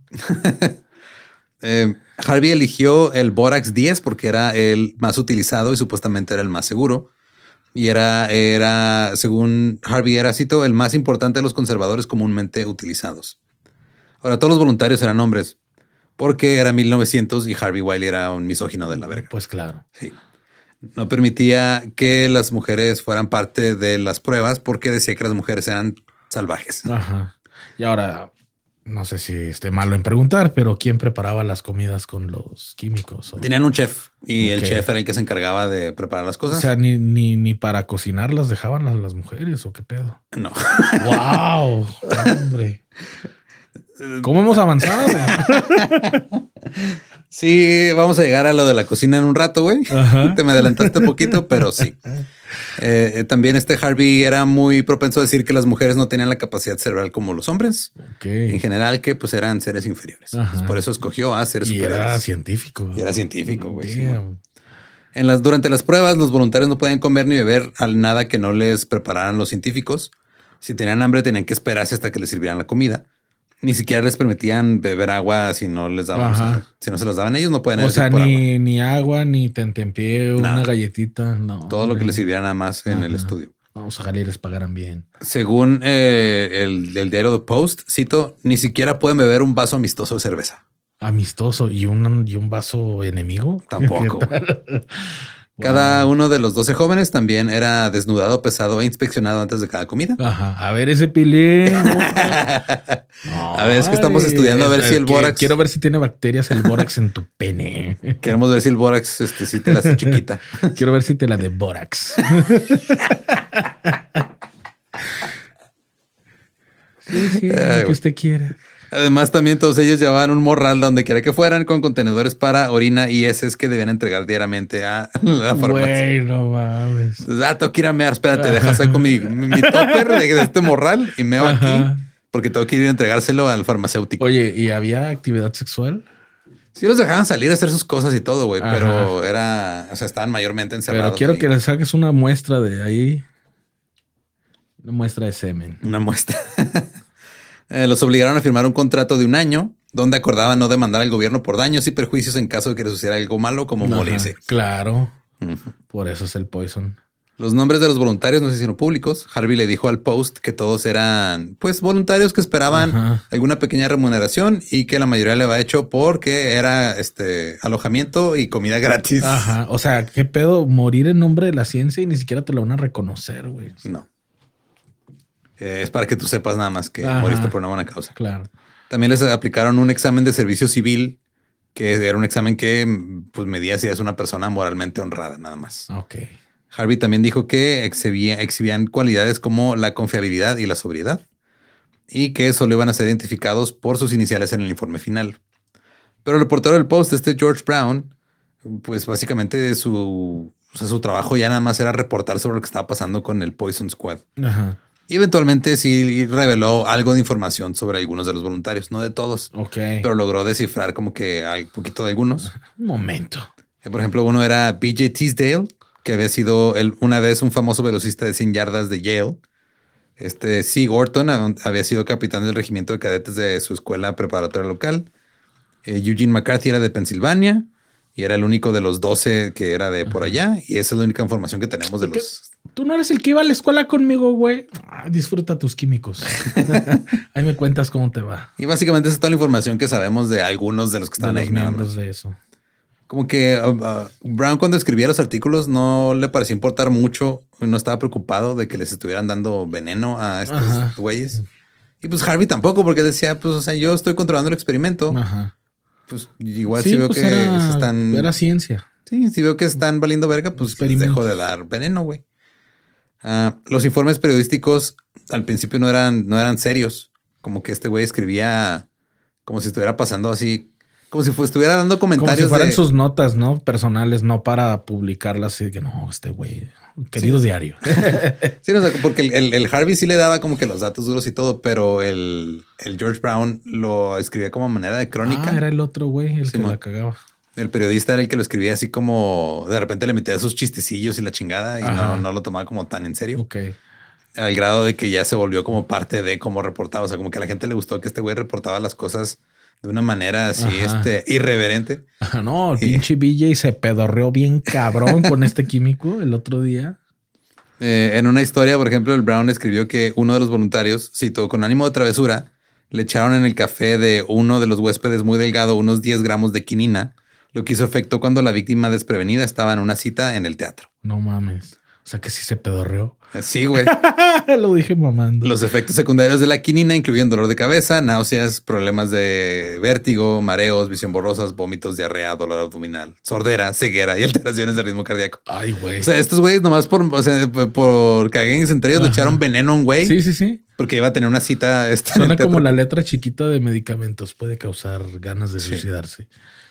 Eh, Harvey eligió el Borax diez porque era el más utilizado y supuestamente era el más seguro. Y era, era, según Harvey, era, cito, el más importante de los conservadores comúnmente utilizados. Ahora, todos los voluntarios eran hombres porque era mil novecientos y Harvey Wiley era un misógino de la verga. Pues claro. Sí. No permitía que las mujeres fueran parte de las pruebas porque decía que las mujeres eran salvajes. Ajá. Y ahora, no sé si esté malo en preguntar, pero ¿quién preparaba las comidas con los químicos? O, Tenían un chef y el Ok. chef era el que se encargaba de preparar las o cosas. sea, ni, ni, ni para cocinar las dejaban a las mujeres o qué pedo. No. ¡Wow! Hombre. ¿Cómo hemos avanzado? Sí, vamos a llegar a lo de la cocina en un rato, güey. Ajá. Te me adelantaste un poquito, pero sí. Eh, eh, también este Harvey era muy propenso a decir que las mujeres no tenían la capacidad cerebral como los hombres. En Ok. general, que pues eran seres inferiores. Ajá. Pues, por eso escogió a seres Y era superiores. científico. Y era científico, güey, sí, Damn. En las, durante las pruebas, los voluntarios no podían comer ni beber al nada que no les prepararan los científicos. Si tenían hambre, tenían que esperarse hasta que les sirvieran la comida. Ni siquiera les permitían beber agua si no les daban, Ajá. o sea, si no se las daban ellos, no pueden O ir sea, por agua. ni, ni agua, ni tentempié, una Nada. galletita. No. Todo lo que hombre. les sirviera nada más en el Ajá. estudio. Vamos, ojalá y les pagaran bien. Según eh, el, el diario The Post, cito, ni siquiera pueden beber un vaso amistoso de cerveza. Amistoso y un, y un vaso enemigo. Tampoco. ¿Qué tal? Cada Wow. uno de los doce jóvenes también era desnudado, pesado e inspeccionado antes de cada comida. Ajá. A ver ese pilín. A ver, es que estamos Ay, estudiando a ver si el que- bórax... Quiero ver si tiene bacterias el bórax en tu pene. Queremos ver si el bórax este, sí te la hace chiquita. Quiero ver si te la de bórax. Sí, sí, Ay, lo que güey. usted quiera. Además, también todos ellos llevaban un morral donde quiera que fueran con contenedores para orina y heces que debían entregar diariamente a la farmacia. Güey, no mames. Ah, tengo que ir a mear, espérate, deja saco mi, mi, mi topper de, de este morral y meo aquí Ajá. porque tengo que ir a entregárselo al farmacéutico. Oye, ¿y había actividad sexual? Sí los dejaban salir a hacer sus cosas y todo, güey, Ajá. pero era, o sea, estaban mayormente encerrados. Pero quiero ahí. que le saques una muestra de ahí. Una muestra de semen. Una muestra. Eh, los obligaron a firmar un contrato de un año donde acordaban no demandar al gobierno por daños y perjuicios en caso de que les sucediera algo malo como Ajá, morirse. claro. Ujú. Por eso es el poison. Los nombres de los voluntarios no se hicieron públicos. Harvey le dijo al Post que todos eran, pues, voluntarios que esperaban Ajá. alguna pequeña remuneración y que la mayoría le había hecho porque era este alojamiento y comida gratis. Ajá. O sea, ¿qué pedo? Morir en nombre de la ciencia y ni siquiera te lo van a reconocer, güey. No. Eh, es para que tú sepas nada más que Ajá. moriste por una buena causa. Claro. También les aplicaron un examen de servicio civil, que era un examen que pues medía si eres una persona moralmente honrada, nada más. Ok. Harvey también dijo que exhibía, exhibían cualidades como la confiabilidad y la sobriedad y que solo iban a ser identificados por sus iniciales en el informe final. Pero el reportero del Post, este George Brown, pues básicamente su, o sea, su trabajo ya nada más era reportar sobre lo que estaba pasando con el Poison Squad. Ajá. Y eventualmente sí reveló algo de información sobre algunos de los voluntarios, no de todos, Ok. pero logró descifrar como que hay poquito de algunos. Un momento. Eh, Por ejemplo, uno era B J Teasdale, que había sido el- una vez un famoso velocista de cien yardas de Yale. Este C. Orton a- había sido capitán del regimiento de cadetes de su escuela preparatoria local. Eh, Eugene McCarthy era de Pensilvania y era el único de los doce que era de por allá. Y esa es la única información que tenemos de ¿Por qué? los... Tú no eres el que iba a la escuela conmigo, güey. Ah, disfruta tus químicos. Ahí me cuentas cómo te va. Y básicamente esa es toda la información que sabemos de algunos de los que De están los ahí. nada más. miembros de eso. Como que uh, uh, Brown cuando escribía los artículos no le parecía importar mucho, no estaba preocupado de que les estuvieran dando veneno a estos Ajá. güeyes. Y pues Harvey tampoco, porque decía, pues, o sea, yo estoy controlando el experimento. Ajá. Pues igual si veo pues que era, se están... era ciencia. Sí, si veo que están valiendo verga, pues les Experimentos. dejo de dar veneno, güey. Ah, los informes periodísticos al principio no eran, no eran serios. Como que este güey escribía como si estuviera pasando así, como si fu- estuviera dando Como comentarios si fueran de... sus notas, ¿no? Personales, no para publicarlas. Así que no, este güey, querido diario. Sí, no, o sea, porque el, el- el Harvey sí le daba como que los datos duros y todo, pero el, el George Brown lo escribía como manera de crónica. Ah, era el otro güey el que Simón. la cagaba. El periodista era el que lo escribía así como de repente le metía sus chistecillos y la chingada y no, Ajá. no lo tomaba como tan en serio. Ok. Al grado de que ya se volvió como parte de cómo reportaba. O sea, como que a la gente le gustó que este güey reportaba las cosas de una manera así, Ajá. este, irreverente. Ajá, no, el Y- pinche B J se pedorreó bien cabrón con este químico el otro día. Eh, en una historia, por ejemplo, el Brown escribió que uno de los voluntarios, citó, con ánimo de travesura, le echaron en el café de uno de los huéspedes muy delgado unos diez gramos de quinina, lo que hizo efecto cuando la víctima desprevenida estaba en una cita en el teatro. No mames. O sea que sí se pedorreó. Sí, güey. Lo dije mamando. Los efectos secundarios de la quinina incluyen dolor de cabeza, náuseas, problemas de vértigo, mareos, visión borrosas, vómitos, diarrea, dolor abdominal, sordera, ceguera y alteraciones del ritmo cardíaco. Ay, güey. O sea, estos güeyes nomás por, o sea, por- por caguengues entre ellos le Ajá. echaron veneno a un güey Sí, sí, sí. porque iba a tener una cita. Esta en el Suena como teatro. la letra chiquita de medicamentos. Puede causar ganas de Sí. suicidarse.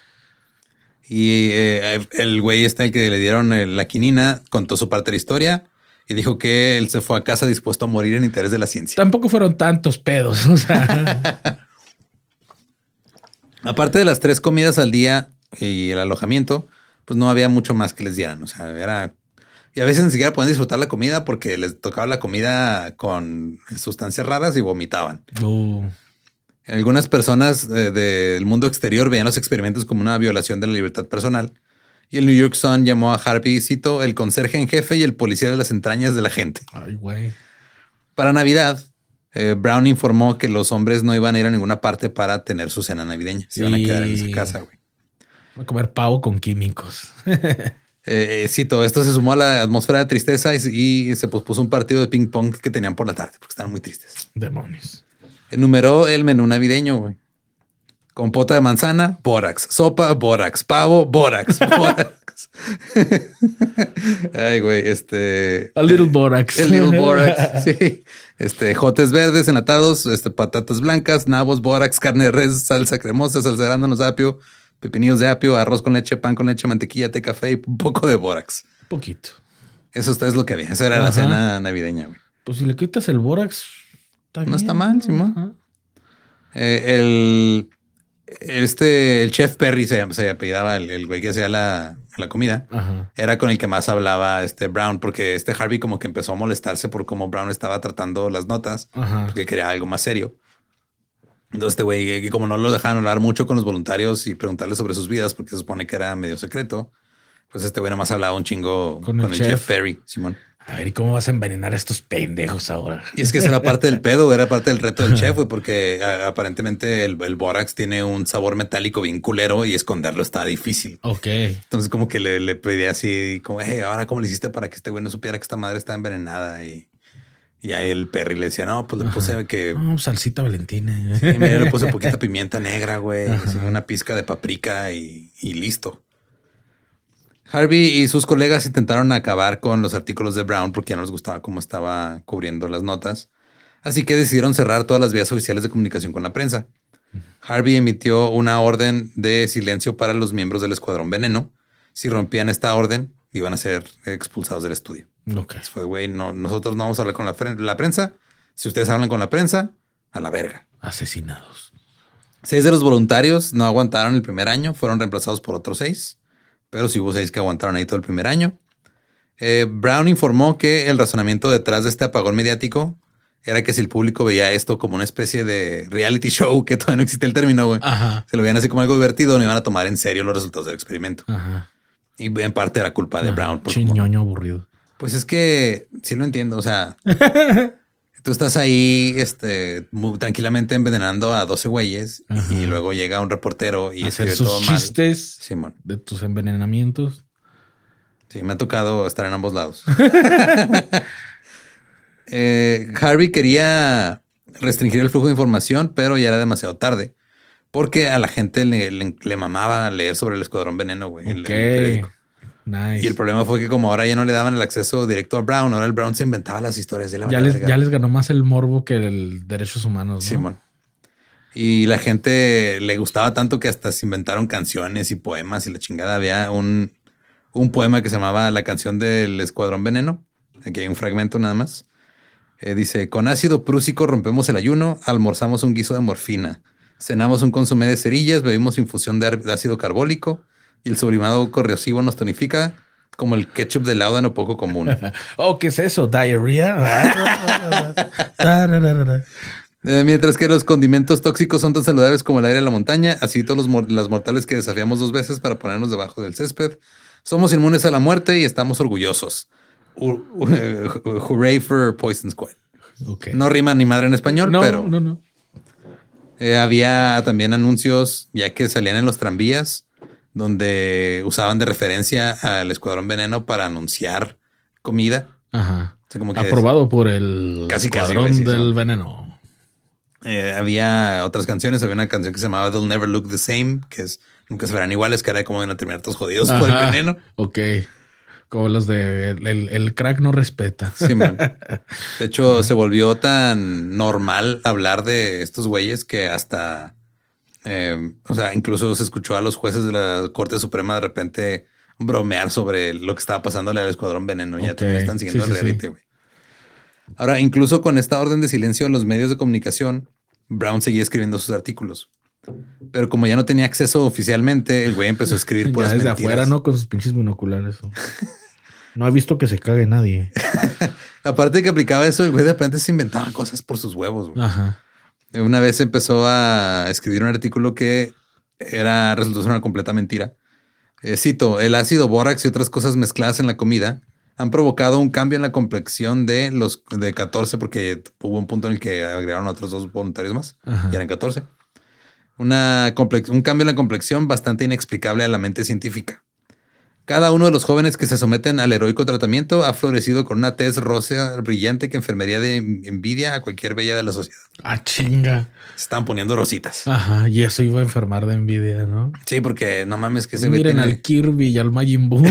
Y eh, el güey este al que le dieron eh, la quinina contó su parte de la historia y dijo que él se fue a casa dispuesto a morir en interés de la ciencia. Tampoco fueron tantos pedos. O sea, Aparte de las tres comidas al día y el alojamiento, pues no había mucho más que les dieran. O sea, era... Y a veces ni siquiera podían disfrutar la comida porque les tocaba la comida con sustancias raras y vomitaban. no. Algunas personas eh, del mundo exterior veían los experimentos como una violación de la libertad personal. Y el New York Sun llamó a Harvey, cito, el conserje en jefe y el policía de las entrañas de la gente. Ay, güey. Para Navidad, eh, Brown informó que los hombres no iban a ir a ninguna parte para tener su cena navideña. Se iban a quedar en Sí. su casa, güey. Voy a comer pavo con químicos. Eh, sí, todo esto se sumó a la atmósfera de tristeza y, y se pospuso un partido de ping pong que tenían por la tarde porque estaban muy tristes. Demonios. Enumeró el menú navideño, güey. Compota de manzana, bórax. Sopa, bórax. Pavo, bórax. Bórax. Ay, güey, este... A little borax. El little bórax, sí. Este, jotes verdes enlatados, este, patatas blancas, nabos, bórax, carne de res, salsa cremosa, salsa de arándanos de apio, pepinillos de apio, arroz con leche, pan con leche, mantequilla, té, café y un poco de bórax. Poquito. Eso es lo que había. Esa era Ajá. la cena navideña, güey. Pues si le quitas el bórax, está No bien, está mal, Simón. Ajá. Eh, el, este, el chef Perry se, se apellidaba el, el güey que hacía la, la comida. Ajá. Era con el que más hablaba este Brown, porque este Harvey como que empezó a molestarse por cómo Brown estaba tratando las notas, Ajá. porque quería algo más serio. Entonces este güey, que como no lo dejaban hablar mucho con los voluntarios y preguntarles sobre sus vidas, porque se supone que era medio secreto, pues este güey nomás hablaba un chingo Con con, el el, chef. chef. Perry, Simón. A ver, ¿y cómo vas a envenenar a estos pendejos ahora? Y es que esa era parte del pedo, era parte del reto del chef, güey, porque a, aparentemente el, el bórax tiene un sabor metálico bien culero y esconderlo está difícil. Ok. Entonces como que le, le pedía así, como, hey, ahora cómo le hiciste para que este güey no supiera que esta madre está envenenada. Y, y ahí el Perry le decía, no, pues le puse Ajá. que... No, salsita Valentina. Sí, mira, le puse poquita pimienta negra, güey, Ajá. así, una pizca de paprika y, y listo. Harvey y sus colegas intentaron acabar con los artículos de Brown porque ya no les gustaba cómo estaba cubriendo las notas. Así que decidieron cerrar todas las vías oficiales de comunicación con la prensa. Harvey emitió una orden de silencio para los miembros del Escuadrón Veneno. Si rompían esta orden, iban a ser expulsados del estudio. Ok. Fue, güey, no, nosotros no vamos a hablar con la, fren- la prensa. Si ustedes hablan con la prensa, a la verga. Asesinados. Seis de los voluntarios no aguantaron el primer año, fueron reemplazados por otros seis, pero sí hubo seis que aguantaron ahí todo el primer año. Eh, Brown informó que el razonamiento detrás de este apagón mediático era que si el público veía esto como una especie de reality show, que todavía no existe el término, güey, Ajá. se lo veían así como algo divertido, no iban a tomar en serio los resultados del experimento. Ajá. Y en parte era culpa de Brown. porque como- Chiñoño aburrido. Pues es que sí lo entiendo. O sea, tú estás ahí este, muy tranquilamente envenenando a doce güeyes Ajá. y luego llega un reportero y Hacer escribe sus todo mal. chistes Simón. de tus envenenamientos. Sí, me ha tocado estar en ambos lados. eh, Harvey quería restringir el flujo de información, pero ya era demasiado tarde. Porque a la gente le, le, le mamaba leer sobre el Escuadrón Veneno, güey. en el Ok. periódico. Nice. Y el problema fue que como ahora ya no le daban el acceso directo a Brown, ahora el Brown se inventaba las historias de la ya, les, ya les ganó más el morbo que el derechos humanos, ¿no? Simón. Y la gente le gustaba tanto que hasta se inventaron canciones y poemas y la chingada. Había un, un poema que se llamaba La canción del Escuadrón Veneno. Aquí hay un fragmento nada más. Eh, dice, con ácido prúsico rompemos el ayuno, almorzamos un guiso de morfina, cenamos un consomé de cerillas, bebimos infusión de ar- de ácido carbólico y el sublimado corrosivo nos tonifica como el ketchup de láudano poco común. Oh, ¿qué es eso? ¿Diarrea? Tararara. Eh, mientras que los condimentos tóxicos son tan saludables como el aire de la montaña, así todos los mor- las mortales que desafiamos dos veces para ponernos debajo del césped, somos inmunes a la muerte y estamos orgullosos. Hu- hu- eh, Hooray for Poison Squad. Ok. No rima ni madre en español, no, pero no, no. eh, había también anuncios ya que salían en los tranvías donde usaban de referencia al Escuadrón Veneno para anunciar comida. Ajá. O sea, como que Aprobado por el Casi, casi, Escuadrón güey, sí, del sí. veneno. Eh, había otras canciones, había una canción que se llamaba They'll Never Look the Same, que es Nunca se verán iguales, que era como van a terminar todos jodidos por el Ajá. veneno. Ok. Como los de el, el- el crack no respeta. Sí, man. De hecho, se volvió tan normal hablar de estos güeyes que hasta, eh, o sea, incluso se escuchó a los jueces de la Corte Suprema de repente bromear sobre lo que estaba pasándole al Escuadrón Veneno. Ya Ok. también están siguiendo Sí, el sí, reality, sí. güey. Ahora, incluso con esta orden de silencio en los medios de comunicación, Brown seguía escribiendo sus artículos. Pero como ya no tenía acceso oficialmente, el güey empezó a escribir Ya puras desde mentiras. afuera, ¿no? Con sus pinches binoculares. No ha visto que se cague nadie. Aparte de que aplicaba eso, el güey de repente se inventaba cosas por sus huevos, güey. Ajá. Una vez empezó a escribir un artículo que era, resultó ser una completa mentira. Eh, cito, el ácido bórax y otras cosas mezcladas en la comida han provocado un cambio en la complexión de los de catorce, porque hubo un punto en el que agregaron a otros dos voluntarios más, Ajá. y eran catorce. Una complex- un cambio en la complexión bastante inexplicable a la mente científica. Cada uno de los jóvenes que se someten al heroico tratamiento ha florecido con una tez rosa brillante que enfermería de envidia a cualquier bella de la sociedad. Ah, chinga. Se están poniendo rositas. Ajá, y eso iba a enfermar de envidia, ¿no? Sí, porque no mames que ese güey Miren tiene- al Kirby y al Majin Buu.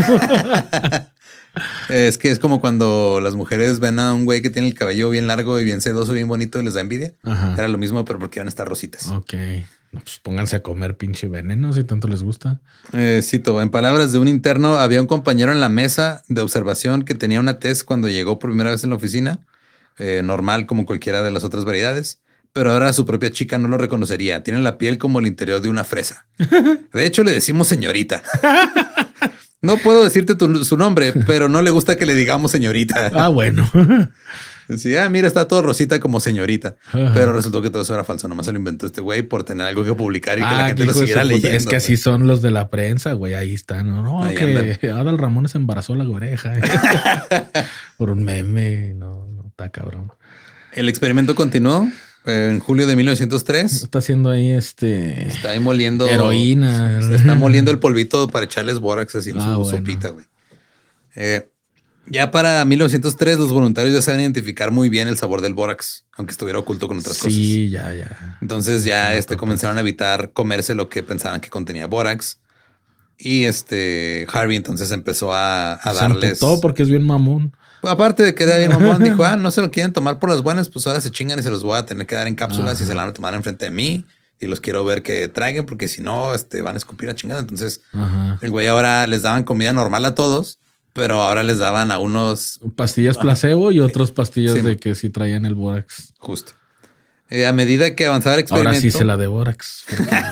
Es que es como cuando las mujeres ven a un güey que tiene el cabello bien largo y bien sedoso, bien bonito y les da envidia. Ajá. Era lo mismo, pero porque iban a estar rositas. Ok. No, pues pónganse a comer pinche veneno si tanto les gusta. Eh, cito, en palabras de un interno, había un compañero en la mesa de observación que tenía una tez cuando llegó por primera vez en la oficina, eh, normal como cualquiera de las otras variedades, pero ahora su propia chica no lo reconocería. Tiene la piel como el interior de una fresa. De hecho, le decimos señorita. No puedo decirte tu- su nombre, pero no le gusta que le digamos señorita. Ah, bueno. Sí, ah, mira, está todo rosita como señorita. Ajá. Pero resultó que todo eso era falso. Nomás se lo inventó este güey por tener algo que publicar y que la Ah, gente qué lo hijo de su siguiera puta. leyendo. Es que así son los de la prensa, güey. Ahí están. No, no Ahí que Adal Ramones embarazó la oreja. Por un meme. No, no está cabrón. El experimento continuó eh, en julio de mil novecientos tres. Está haciendo ahí este Está ahí moliendo heroína. Se está moliendo el polvito para echarles bórax así en Ah, su bueno. sopita, güey. Eh, ya para mil novecientos tres, los voluntarios ya saben identificar muy bien el sabor del bórax, aunque estuviera oculto con otras cosas. Sí, ya, ya. Entonces ya No, este, no, comenzaron a evitar comerse lo que pensaban que contenía bórax. Y este Harvey entonces empezó a, a Se darles. emputó porque es bien mamón. Aparte de que era bien mamón, dijo, ah, no se lo quieren tomar por las buenas, pues ahora se chingan y se los voy a tener que dar en cápsulas y Ajá. se la van a tomar enfrente de mí. Y los quiero ver que traigan, porque si no, este, van a escupir a chingada. Entonces, Ajá. el güey ahora les daban comida normal a todos, pero ahora les daban a unos Pastillas placebo y otros pastillas Sí. de que sí traían el bórax. justo. Eh, a medida que avanzaba el experimento, Ahora sí se la de bórax.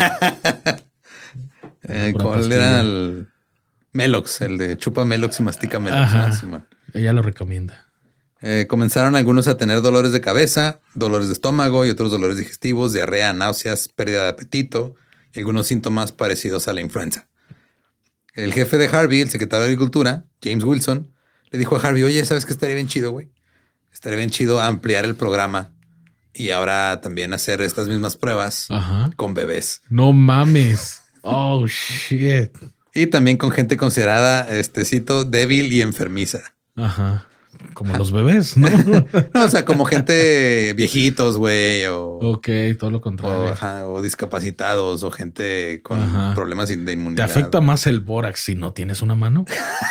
eh, pura ¿cuál pastilla. era el Melox? El de chupa Melox y mastica Melox. Ajá. ¿no? Simón. Ella lo recomienda. Eh, comenzaron algunos a tener dolores de cabeza, dolores de estómago y otros dolores digestivos, diarrea, náuseas, pérdida de apetito y algunos síntomas parecidos a la influenza. El jefe de Harvey, el secretario de Agricultura, James Wilson, le dijo a Harvey, oye, ¿sabes qué estaría bien chido, güey? Estaría bien chido ampliar el programa y ahora también hacer estas mismas pruebas Ajá. con bebés. No mames. Oh, shit. Y también con gente considerada, este cito, débil y enfermiza. Ajá. Como los bebés, ¿no? No, o sea, como gente viejitos, güey, o... Ok, todo lo O, contrario. ajá, o discapacitados o gente con Ajá. problemas de ¿Te inmunidad. afecta más el bórax si no tienes una mano?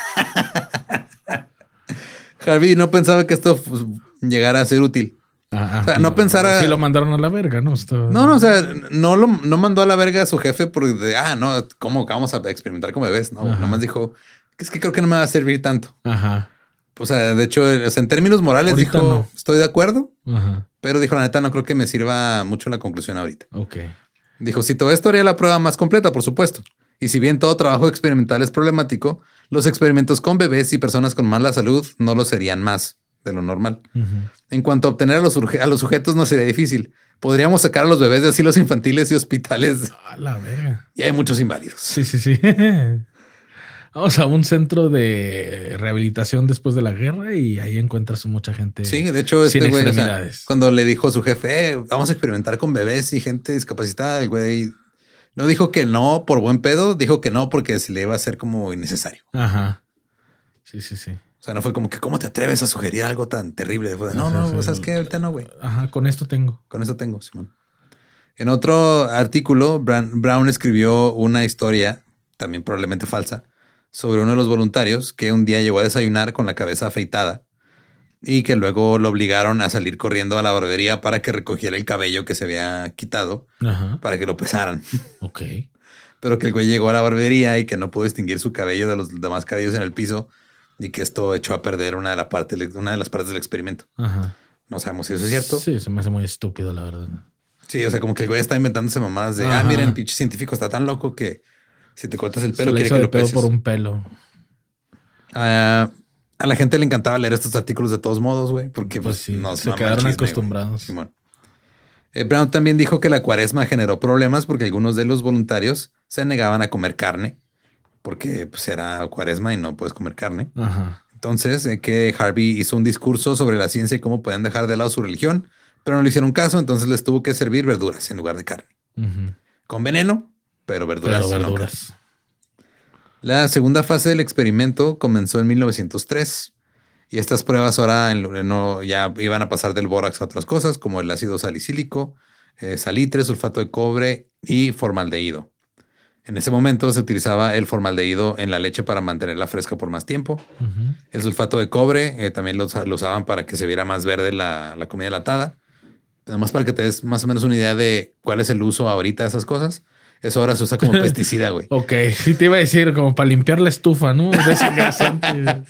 Harvey no pensaba que esto pues, llegara a ser útil. Ah, O sea, no pensara- Sí lo mandaron a la verga, ¿no? Esto- No, no, o sea, no lo no mandó a la verga a su jefe por de, ah, no, ¿cómo que vamos a experimentar con bebés? No, Ajá. nomás dijo, es que creo que no me va a servir tanto. Ajá. O sea, de hecho, o sea, en términos morales Ahorita dijo, no. estoy de acuerdo, Ajá. pero dijo, la neta, no creo que me sirva mucho la conclusión ahorita. Ok. Dijo, si todo esto haría la prueba más completa, por supuesto. Y si bien todo trabajo experimental es problemático, los experimentos con bebés y personas con mala salud no lo serían más de lo normal. Ujú. En cuanto a obtener a los, surge- a los sujetos no sería difícil. Podríamos sacar a los bebés de asilos infantiles y hospitales. A la verga. Y hay muchos inválidos. Sí, sí, sí. Vamos a un centro de rehabilitación después de la guerra y ahí encuentras mucha gente. Sí, de hecho, sin este güey, o sea, extremidades. cuando le dijo a su jefe, "Eh, vamos a experimentar con bebés y gente discapacitada, el güey no dijo que no por buen pedo, dijo que no porque se le iba a hacer como innecesario. Ajá. Sí, sí, sí. O sea, no fue como que, ¿cómo te atreves a sugerir algo tan terrible? Fue de, no, Ajá, no, sí. ¿sabes qué? Ahorita no, güey. Ajá, con esto tengo. Con eso tengo, Simón. En otro artículo, Brown, Brown escribió una historia, también probablemente falsa, sobre uno de los voluntarios que un día llegó a desayunar con la cabeza afeitada y que luego lo obligaron a salir corriendo a la barbería para que recogiera el cabello que se había quitado Ajá. para que lo pesaran. Ok. Pero que el güey llegó a la barbería y que no pudo distinguir su cabello de los demás cabellos en el piso y que esto echó a perder una de, la parte, una de las partes del experimento. Ajá. No sabemos si eso es cierto. Sí, se me hace muy estúpido, la verdad. Sí, o sea, como que el güey está inventándose mamadas de, Ajá. ah, miren, el pinche científico está tan loco que si te cortas el Se pelo, le quiere hizo que de lo pedo peses. por un pelo. Ah, a la gente le encantaba leer estos artículos de todos modos, güey, porque Pues pues, sí, nos se mama el quedaron chisme, güey. acostumbrados. Simón. Eh, Brown también dijo que la cuaresma generó problemas porque algunos de los voluntarios se negaban a comer carne porque pues era cuaresma y no puedes comer carne. Ajá. Entonces, eh, que Harvey hizo un discurso sobre la ciencia y cómo pueden dejar de lado su religión, pero no le hicieron caso, entonces les tuvo que servir verduras en lugar de carne. Ujú. Con veneno, pero verduras. Pero no verduras. La segunda fase del experimento comenzó en mil novecientos tres y estas pruebas ahora en lo- no, ya iban a pasar del bórax a otras cosas como el ácido salicílico, eh, salitre, sulfato de cobre y formaldehído. En ese momento se utilizaba el formaldehído en la leche para mantenerla fresca por más tiempo. Ujú. El sulfato de cobre eh, también lo, usa- lo usaban para que se viera más verde la, la comida enlatada. Además, para que te des más o menos una idea de cuál es el uso ahorita de esas cosas. Eso ahora se usa como pesticida, güey. Ok, sí te iba a decir, como para limpiar la estufa, ¿no? Desengrasante.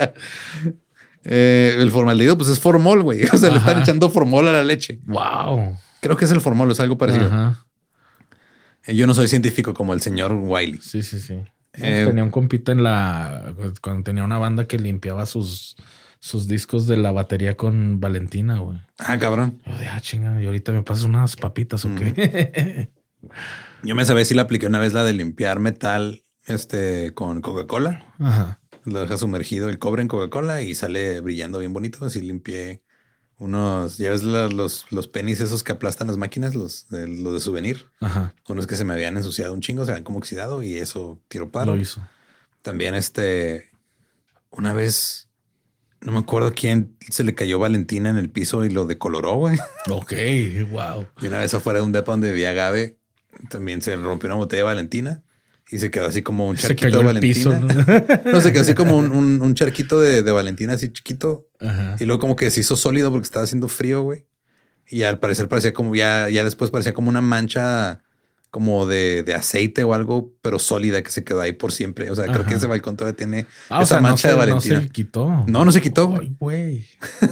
Eh, el formaldehído, pues es formol, güey. O sea, le están Ajá. echando formol a la leche. Wow. Creo que es el formol, es algo parecido. Ajá. Eh, Yo no soy científico como el señor Wiley. Sí, sí, sí. No, Eh, tenía un compita en la, cuando tenía una banda que limpiaba sus, sus discos de la batería con Valentina, güey. Ah, cabrón. Yo de, ah, chinga, y ahorita me pasas unas papitas, ¿o qué? Yo me sabía si la apliqué una vez la de limpiar metal este, con Coca-Cola. Ajá. Lo deja sumergido el cobre en Coca-Cola y sale brillando bien bonito. Así limpié unos, ya ves la- los, los penis esos que aplastan las máquinas, los de, los de souvenir. Ajá. Unos que se me habían ensuciado un chingo, se habían como oxidado y eso tiro paro. Lo hizo. También este, una vez, no me acuerdo quién se le cayó Valentina en el piso y lo decoloró, güey. Ok, wow. Y una vez afuera de un depa donde vivía Gabe, también se rompió una botella de Valentina y se quedó así como un Se charquito cayó de el piso, Valentina. ¿no? No, se quedó así como un, un- un charquito de, de Valentina así chiquito. Ajá. Y luego como que se hizo sólido porque estaba haciendo frío, güey. Y al parecer parecía como, ya, ya después parecía como una mancha como de, de aceite o algo, pero sólida que se quedó ahí por siempre. O sea, creo que Ajá. ese balcón todavía tiene Ah, o esa sea, no mancha se, de no Valentina. se quitó. No, no se quitó, güey. Ay, güey.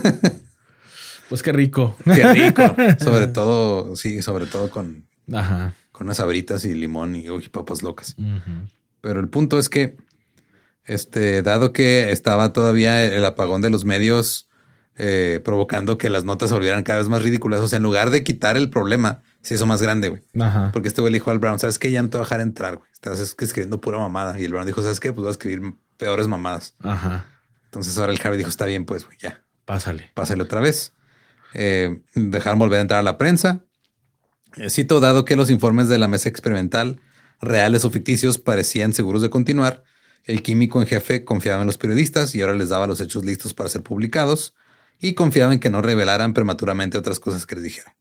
Pues qué rico. Qué rico. Sobre todo, sí, sobre todo con, Ajá. con unas sabritas y limón y uy, papas locas. Ujú. Pero el punto es que, este, dado que estaba todavía el apagón de los medios eh, provocando que las notas se volvieran cada vez más ridículas, o sea, en lugar de quitar el problema, se hizo más grande, güey. Ajá. Porque este güey le dijo al Brown, ¿sabes qué? Ya no te voy a dejar entrar, güey. Estás es- escribiendo pura mamada. Y el Brown dijo, ¿sabes qué? Pues voy a escribir peores mamadas. Ajá. Entonces ahora el Harvey dijo, está bien, pues, güey, ya, Pásale. pásale otra vez. Eh, dejaron volver a entrar a la prensa. Eh, cito, dado que los informes de la mesa experimental, reales o ficticios, parecían seguros de continuar, el químico en jefe confiaba en los periodistas y ahora les daba los hechos listos para ser publicados y confiaba en que no revelaran prematuramente otras cosas que les dijera.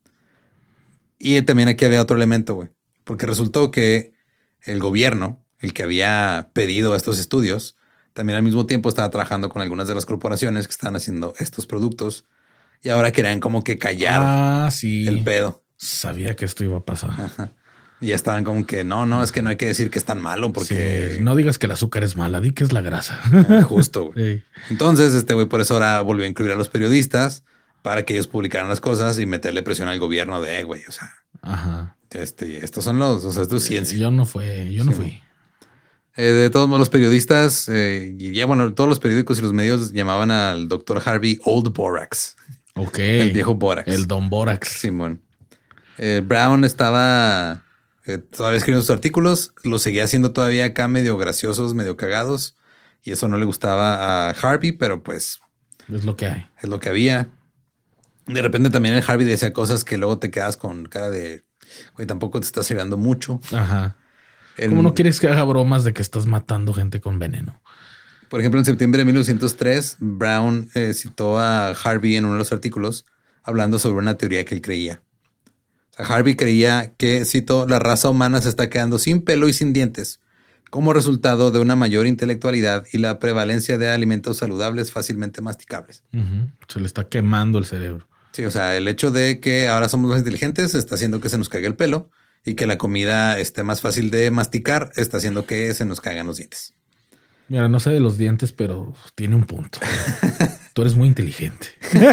Y también aquí había otro elemento, güey, porque resultó que el gobierno, el que había pedido estos estudios, también al mismo tiempo estaba trabajando con algunas de las corporaciones que estaban haciendo estos productos y ahora querían como que callar Ah, sí. el pedo. Sabía que esto iba a pasar. Ajá. Y ya estaban como que no, no, es que no hay que decir que es tan malo porque Sí, no digas que el azúcar es mala, di que es la grasa. Ah, justo, güey. Ey. Entonces, este güey por eso ahora volvió a incluir a los periodistas para que ellos publicaran las cosas y meterle presión al gobierno de, "Eh, güey, o sea, Ajá. este, estos son los, o sea, esto es ciencia. Yo no fue, yo no Sí, fui. Eh, de todos modos, los periodistas eh, y ya, bueno, todos los periódicos y los medios llamaban al doctor Harvey Old Borax, Ok. el viejo Borax. El Don Borax. Simón. Eh, Brown estaba eh, todavía escribiendo sus artículos, lo seguía haciendo todavía acá medio graciosos, medio cagados, y eso no le gustaba a Harvey, pero pues Es lo que hay. es lo que había. De repente también el Harvey decía cosas que luego te quedas con cara de, güey, tampoco te estás ayudando mucho. Ajá. En- ¿Cómo no quieres que haga bromas de que estás matando gente con veneno? Por ejemplo, en septiembre de mil novecientos tres, Brown eh, citó a Harvey en uno de los artículos hablando sobre una teoría que él creía. O sea, Harvey creía que, cito, la raza humana se está quedando sin pelo y sin dientes como resultado de una mayor intelectualidad y la prevalencia de alimentos saludables fácilmente masticables. Ujú. Se le está quemando el cerebro. Sí, o sea, el hecho de que ahora somos más inteligentes está haciendo que se nos caiga el pelo y que la comida esté más fácil de masticar está haciendo que se nos caigan los dientes. Mira, no sé de los dientes, pero tiene un punto. Tú eres muy inteligente.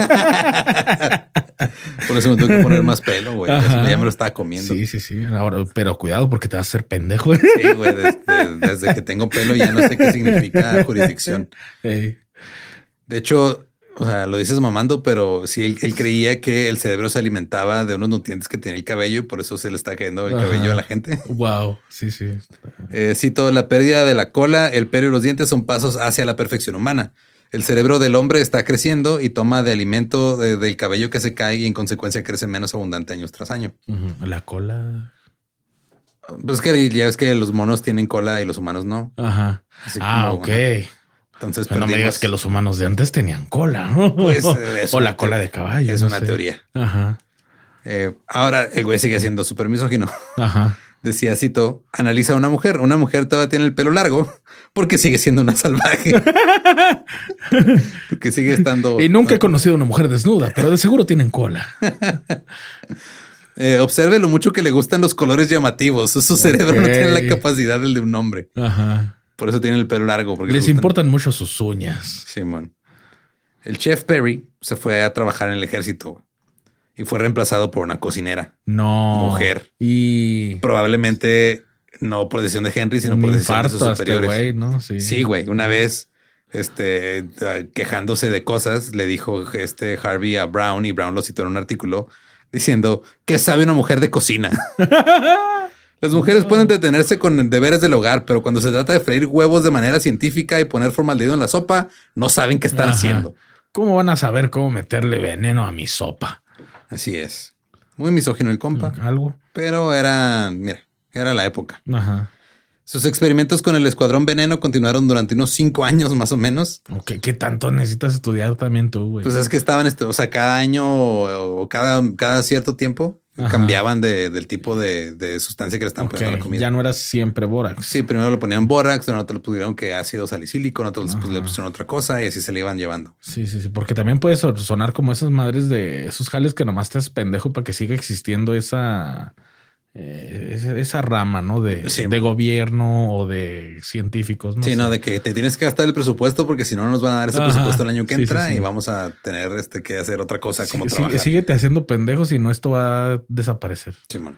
Por eso me tengo que poner más pelo, güey. Ajá. Ya me lo estaba comiendo. Sí, sí, sí. Ahora, pero cuidado porque te vas a hacer pendejo. Sí, güey, desde, desde que tengo pelo ya no sé qué significa jurisdicción. Ey. De hecho, o sea, lo dices mamando, pero sí, él, él creía que el cerebro se alimentaba de unos nutrientes que tenía el cabello y por eso se le está cayendo el Ajá. cabello a la gente. Wow. Sí, sí. Eh, cito, la pérdida de la cola, el pelo y los dientes son pasos hacia la perfección humana. El cerebro del hombre está creciendo y toma de alimento de- del cabello que se cae y en consecuencia crece menos abundante año tras año. Ujú. La cola. Pues que ya ves que los monos tienen cola y los humanos no. Ajá. Así Ah, como, ok. Entonces, Pero no me digas perdimos. que los humanos de antes tenían cola, ¿no? Pues, eh, es o una la cola teo- de caballo. es no una sé. teoría. Ajá. Eh, ahora el güey sigue siendo súper misógino. Ajá. Decía, cito, analiza a una mujer. Una mujer todavía tiene el pelo largo porque sigue siendo una salvaje. Porque sigue estando... Y nunca he conocido a una mujer desnuda, pero de seguro tienen cola. Eh, observe lo mucho que le gustan los colores llamativos. Su cerebro no tiene la capacidad del de un hombre. Ajá. Por eso tiene el pelo largo. Porque le Les gustan- importan mucho sus uñas. Simón. El chef Perry se fue a trabajar en el ejército y fue reemplazado por una cocinera, No. mujer. Y Probablemente no por decisión de Henry, sino un por decisión de sus infarto a este superiores. güey, ¿no? Sí. Sí, güey. Una vez, este, quejándose de cosas, le dijo este Harvey a Brown y Brown lo citó en un artículo diciendo que sabe una mujer de cocina. Las mujeres pueden entretenerse con deberes del hogar, pero cuando se trata de freír huevos de manera científica y poner formaldehído en la sopa, no saben qué están Ajá. haciendo. ¿Cómo van a saber cómo meterle veneno a mi sopa? Así es. Muy misógino el compa, Algo. pero era, mira, era la época. Ajá. Sus experimentos con el Escuadrón Veneno continuaron durante unos cinco años más o menos. Ok, ¿qué tanto necesitas estudiar también tú, güey? Pues es que estaban, este, o sea, cada año o o cada, cada cierto tiempo Ajá. cambiaban de, del tipo de, de sustancia que le estaban Ok, poniendo a la comida. ya no era siempre bórax. Sí, primero le ponían bórax, en otro le pusieron que ácido salicílico, en otro Ajá. le pusieron otra cosa y así se le iban llevando. Sí, sí, sí, porque también puede so- sonar como esas madres de esos jales que nomás te haces pendejo para que siga existiendo esa, eh, esa, esa rama, ¿no? De, Sí. de gobierno o de científicos, ¿no? Sí, sé. no, de que te tienes que gastar el presupuesto porque si no, no nos van a dar ese Ajá. presupuesto el año que Sí, sí, entra sí. y vamos a tener este que hacer otra cosa como Sí, trabajar. sí, síguete haciendo pendejos y no esto va a desaparecer. Simón.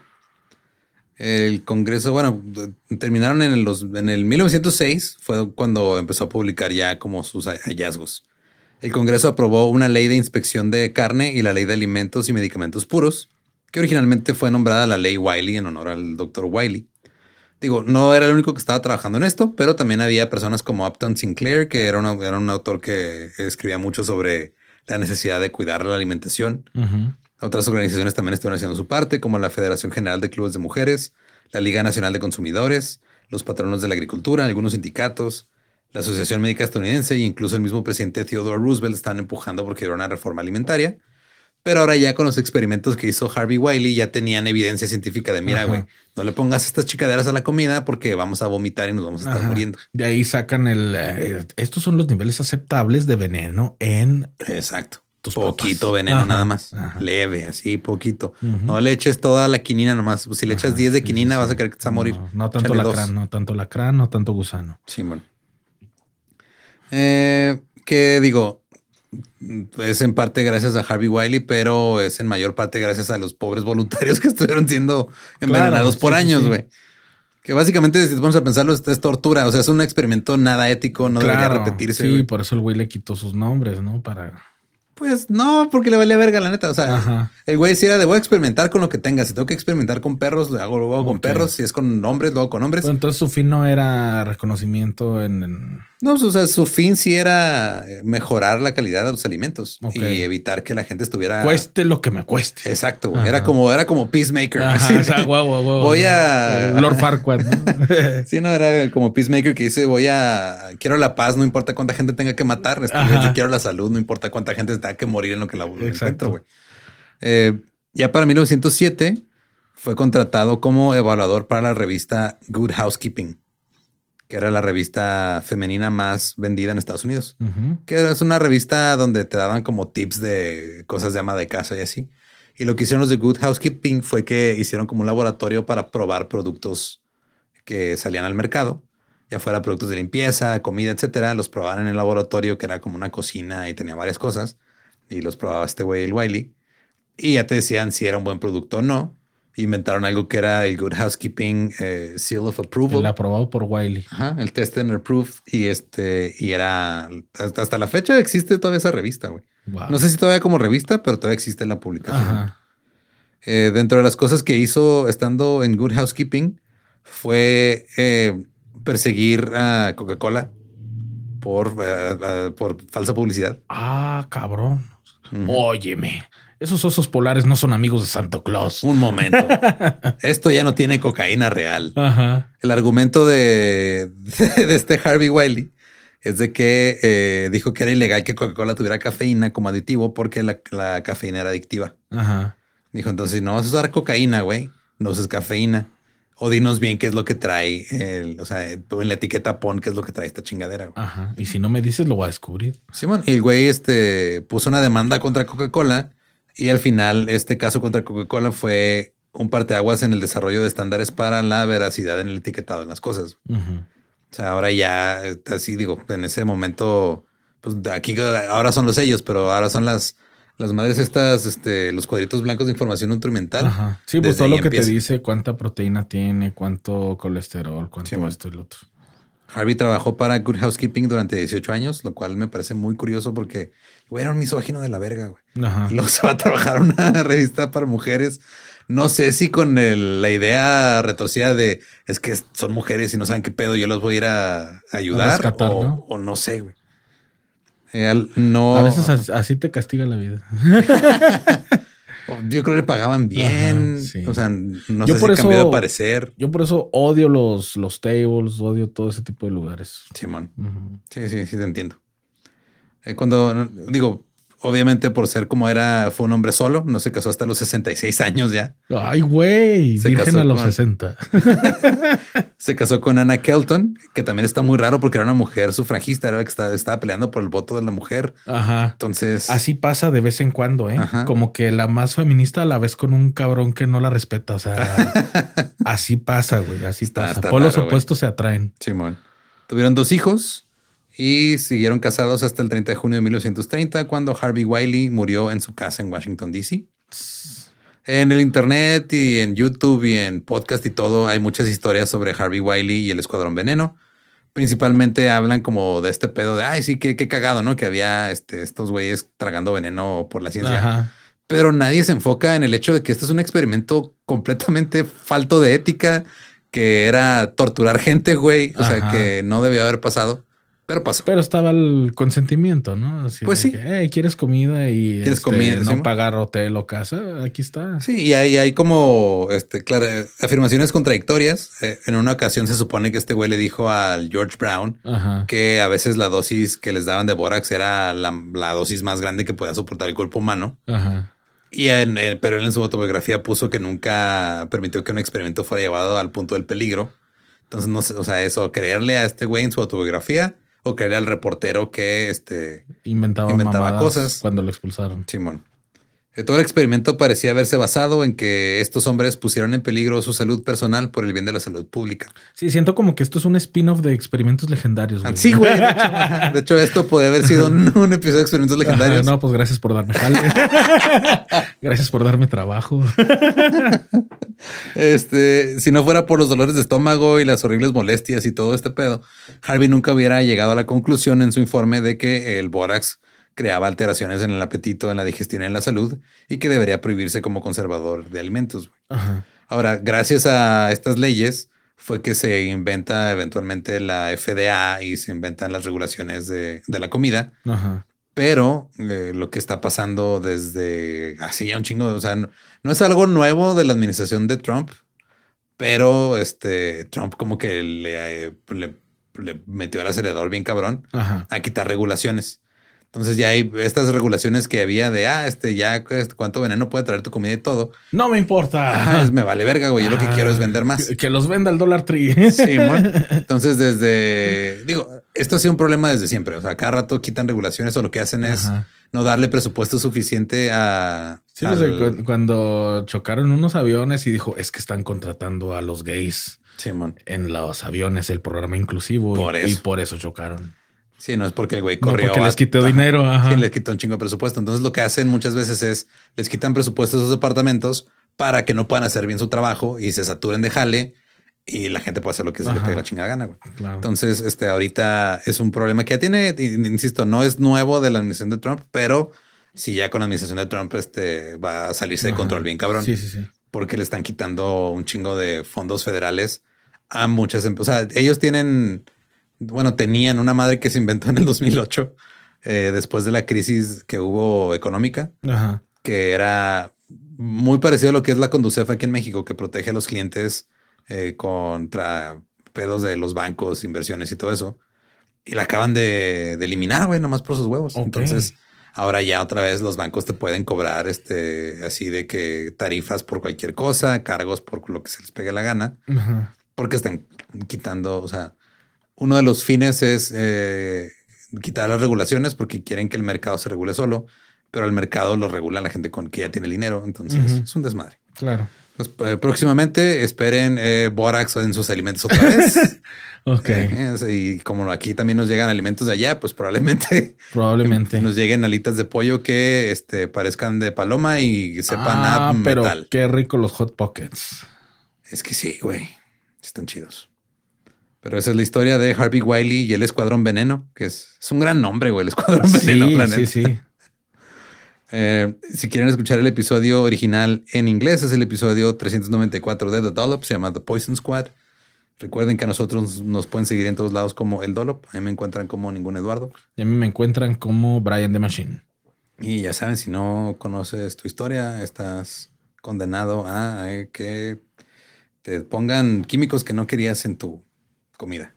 El Congreso, bueno, de- terminaron en, los, en el mil novecientos seis, fue cuando empezó a publicar ya como sus ha- hallazgos. El Congreso aprobó una ley de inspección de carne y la ley de alimentos y medicamentos puros, que originalmente fue nombrada la ley Wiley en honor al doctor Wiley. Digo, no era el único que estaba trabajando en esto, pero también había personas como Upton Sinclair, que era, una- era un autor que escribía mucho sobre la necesidad de cuidar la alimentación. Ujú. Otras organizaciones también estuvieron haciendo su parte, como la Federación General de Clubes de Mujeres, la Liga Nacional de Consumidores, los patronos de la agricultura, algunos sindicatos, la Asociación Médica Estadounidense e incluso el mismo presidente Theodore Roosevelt están empujando porque era una reforma alimentaria. Pero ahora ya con los experimentos que hizo Harvey Wiley ya tenían evidencia científica de, mira, Ajá. güey, no le pongas estas chicaderas a la comida porque vamos a vomitar y nos vamos a estar Ajá. muriendo. De ahí sacan el... eh, estos son los niveles aceptables de veneno en Exacto. tus Poquito papas. veneno Ajá, nada más. ajá. Leve, así, poquito. Ujú. No le eches toda la quinina nomás. Si le echas Ajá, diez de sí, quinina sí, vas sí. a creer que te vas a morir. No, no tanto Échale dos. lacrán, no tanto lacrán, no tanto gusano. Sí, bueno. Eh, que digo, es en parte gracias a Harvey Wiley, pero es en mayor parte gracias a los pobres voluntarios que estuvieron siendo envenenados Claro, por sí, sí, años, sí. güey. Que básicamente, si vamos a pensarlo, es, es tortura. O sea, es un experimento nada ético, no debería Claro, repetirse. Sí, güey. por eso el güey le quitó sus nombres, ¿no? Para... Pues no, porque le valía verga, la neta. O sea, Ajá. el güey decía de voy a experimentar con lo que tenga. Si tengo que experimentar con perros, lo hago luego con Ok. perros. Si es con hombres, luego con hombres. Bueno, entonces su fin no era reconocimiento en... en- No, o sea, su fin sí era mejorar la calidad de los alimentos Ok. y evitar que la gente estuviera. Cueste lo que me cueste. Exacto, güey. Ajá. Era como, era como Peacemaker. Ajá, así. o sea, guau, guau, guau. Voy a- Lord Farquaad, ¿no? Sí, no, era como Peacemaker que dice voy a quiero la paz, no importa cuánta gente tenga que matar. Este, Ajá. yo quiero la salud, no importa cuánta gente tenga que morir en lo que la lo Exacto. encuentro, güey. Eh, ya para mil novecientos siete fue contratado como evaluador para la revista Good Housekeeping, que era la revista femenina más vendida en Estados Unidos. Ujú. Que es una revista donde te daban como tips de cosas de ama de casa y así. Y lo que hicieron los de Good Housekeeping fue que hicieron como un laboratorio para probar productos que salían al mercado, ya fuera productos de limpieza, comida, etcétera. Los probaban en el laboratorio, que era como una cocina y tenía varias cosas. Y los probaba este güey, el Wiley. Y ya te decían si era un buen producto o no. Inventaron algo que era el Good Housekeeping eh, Seal of Approval. El aprobado por Wiley. Ajá, el Test and Approve. Y este, y era hasta, hasta la fecha existe todavía esa revista, güey. Wow. No sé si todavía como revista, pero todavía existe la publicación. Ajá. Eh, dentro de las cosas que hizo estando en Good Housekeeping fue eh, perseguir a Coca-Cola por, eh, eh, por falsa publicidad. Ah, cabrón. Ujú. Óyeme, Esos osos polares no son amigos de Santa Claus. Un momento. Esto ya no tiene cocaína real. Ajá. El argumento de, de este Harvey Wiley es de que eh, dijo que era ilegal que Coca-Cola tuviera cafeína como aditivo porque la, la cafeína era adictiva. Ajá. Dijo, entonces, si no vas a usar cocaína, güey, no uses cafeína. O dinos bien qué es lo que trae, el, o sea, en la etiqueta pon qué es lo que trae esta chingadera, güey. Ajá. Y si no me dices, lo voy a descubrir. Simón, y el güey este, puso una demanda contra Coca-Cola y al final este caso contra Coca-Cola fue un parteaguas en el desarrollo de estándares para la veracidad en el etiquetado de las cosas. Ujú. O sea, ahora ya, eh, así digo, en ese momento, pues de aquí ahora son los sellos, pero ahora son las, las madres estas, este, los cuadritos blancos de información nutrimental. Ajá. Sí, pues Desde todo ahí lo que empieza. te dice cuánta proteína tiene, cuánto colesterol, cuánto Sí, man. esto y lo otro. Harvey trabajó para Good Housekeeping durante dieciocho años, lo cual me parece muy curioso porque, güey, era un misógino de la verga, güey. Ajá. Y luego se va a trabajar en una revista para mujeres. No sé si con el- la idea retorcida de es que son mujeres y no saben qué pedo, yo los voy a ir a ayudar rescatar, o, ¿no? o no sé, güey. Eh, al- no, A veces as- así te castiga la vida. yo creo que le pagaban bien. Ajá, sí. O sea, no Yo sé por si cambió eso- de parecer. Yo por eso odio los, los tables, odio todo ese tipo de lugares. Simón. Ujú. Sí, sí, sí, te entiendo. Eh, cuando digo, obviamente por ser como era, fue un hombre solo, no se casó hasta los sesenta y seis años ya. Ay, güey, Se virgen casó a los con- sesenta. Se casó con Anna Kelton, que también está muy raro porque era una mujer sufragista, era la que estaba, estaba peleando por el voto de la mujer. Ajá. Entonces, Así pasa de vez en cuando, ¿eh? Ajá. Como que la más feminista a la vez con un cabrón que no la respeta. O sea, así pasa, güey. Así Está- pasa. está Por los raro, güey. opuestos se atraen. Simón. Tuvieron dos hijos y siguieron casados hasta el treinta de junio de mil novecientos treinta, cuando Harvey Wiley murió en su casa en Washington, D C. En el internet y en YouTube y en podcast y todo hay muchas historias sobre Harvey Wiley y el Escuadrón Veneno. Principalmente hablan como de este pedo de, ay, sí, qué, qué cagado, ¿no? Que había este, estos güeyes tragando veneno por la ciencia. Ajá. Pero nadie se enfoca en el hecho de que este es un experimento completamente falto de ética, que era torturar gente, güey. O sea, Ajá. que no debió haber pasado, pero pasó. Pero estaba el consentimiento, ¿no? Así Pues de sí. que, "Hey, ¿quieres comida y ¿Quieres este, comida, no Simón? pagar hotel o casa? Aquí está. Sí, y hay, hay como, este, claro, eh, afirmaciones contradictorias. Eh, en una ocasión se supone que este güey le dijo al George Brown Ajá. que a veces la dosis que les daban de Borax era la, la dosis más grande que podía soportar el cuerpo humano. Ajá. Y en, eh, pero él en su autobiografía puso que nunca permitió que un experimento fuera llevado al punto del peligro. Entonces, no sé, o sea, eso, creerle a este güey en su autobiografía o creerle al reportero que, este, Inventaba, Inventaba mamadas cosas. cuando lo expulsaron. Simón. Eh, Todo el experimento parecía haberse basado en que estos hombres pusieron en peligro su salud personal por el bien de la salud pública. Sí, siento como que esto es un spin-off de experimentos legendarios, güey. Ah, sí, güey. De hecho, de hecho, esto puede haber sido un, un episodio de experimentos legendarios. Ajá, no, pues gracias por darme jale. Gracias por darme trabajo. Este, si no fuera por los dolores de estómago y las horribles molestias y todo este pedo, Harvey nunca hubiera llegado a la conclusión en su informe de que el bórax creaba alteraciones en el apetito, en la digestión y en la salud y que debería prohibirse como conservador de alimentos. Ajá. Ahora, gracias a estas leyes fue que se inventa eventualmente la F D A y se inventan las regulaciones de, de la comida. Ajá. Pero eh, lo que está pasando desde así ya un chingo, o sea, no, no es algo nuevo de la administración de Trump, pero este Trump como que le, eh, le, le metió el acelerador bien cabrón Ajá. a quitar regulaciones. Entonces ya hay estas regulaciones que había de, ah, este, ya este, cuánto veneno puede traer tu comida y todo. No me importa. Ajá, es- me vale verga, güey. Yo lo que Ajá. quiero es vender más. Que, que los venda el Dollar Tree. Sí, mon. Entonces, desde, digo, esto ha sido un problema desde siempre. O sea, cada rato quitan regulaciones o lo que hacen es Ajá. no darle presupuesto suficiente a... Sí, o sea, al- cu- cuando chocaron unos aviones y dijo, es que están contratando a los gays Sí, mon. en los aviones, el programa inclusivo, y- Por y, eso. por eso chocaron. Sí, no es porque el güey No corrió. porque les a- quitó Ajá. dinero. Ajá. Sí, les quitó un chingo de presupuesto. Entonces, lo que hacen muchas veces es les quitan presupuesto a esos departamentos para que no puedan hacer bien su trabajo y se saturen de jale y la gente puede hacer lo que se le Ajá. pegue la chingada gana, güey. Claro. Entonces, este, ahorita es un problema que ya tiene, y- insisto, no es nuevo de la administración de Trump, pero si ya con la administración de Trump, este, va a salirse de Ajá. control bien cabrón, Sí, sí, sí. porque le están quitando un chingo de fondos federales a muchas empresas. O sea, ellos tienen, bueno, tenían una madre que se inventó en el dos mil ocho, eh, después de la crisis que hubo económica, Ajá. que era muy parecido a lo que es la Conducef aquí en México, que protege a los clientes eh, contra pedos de los bancos, inversiones y todo eso. Y la acaban de, de eliminar, güey, nomás por sus huevos. Ok. Entonces, ahora ya otra vez los bancos te pueden cobrar este así de que tarifas por cualquier cosa, cargos por lo que se les pegue la gana, Ajá. porque están quitando, o sea, uno de los fines es eh, quitar las regulaciones porque quieren que el mercado se regule solo, pero el mercado lo regula la gente con que ya tiene el dinero. Entonces Ujú. es un desmadre. Claro. Pues, eh, próximamente esperen eh, Borax en sus alimentos otra vez. Ok. Eh, eh, y como aquí también nos llegan alimentos de allá, pues probablemente Probablemente. nos lleguen alitas de pollo que este, parezcan de paloma y sepan a Ah, pero metal. qué rico los Hot Pockets. Es que sí, güey. Están chidos. Pero esa es la historia de Harvey Wiley y el Escuadrón Veneno, que es, es un gran nombre, güey, el Escuadrón Veneno. Sí, la sí, neta. sí. Eh, si quieren escuchar el episodio original en inglés, es el episodio trescientos noventa y cuatro de The Dollop, se llama The Poison Squad. Recuerden que a nosotros nos pueden seguir en todos lados como El Dollop. A mí me encuentran como Ningún Eduardo. Y a mí me encuentran como Brian the Machine. Y ya saben, si no conoces tu historia, estás condenado a eh, que te pongan químicos que no querías en tu comida.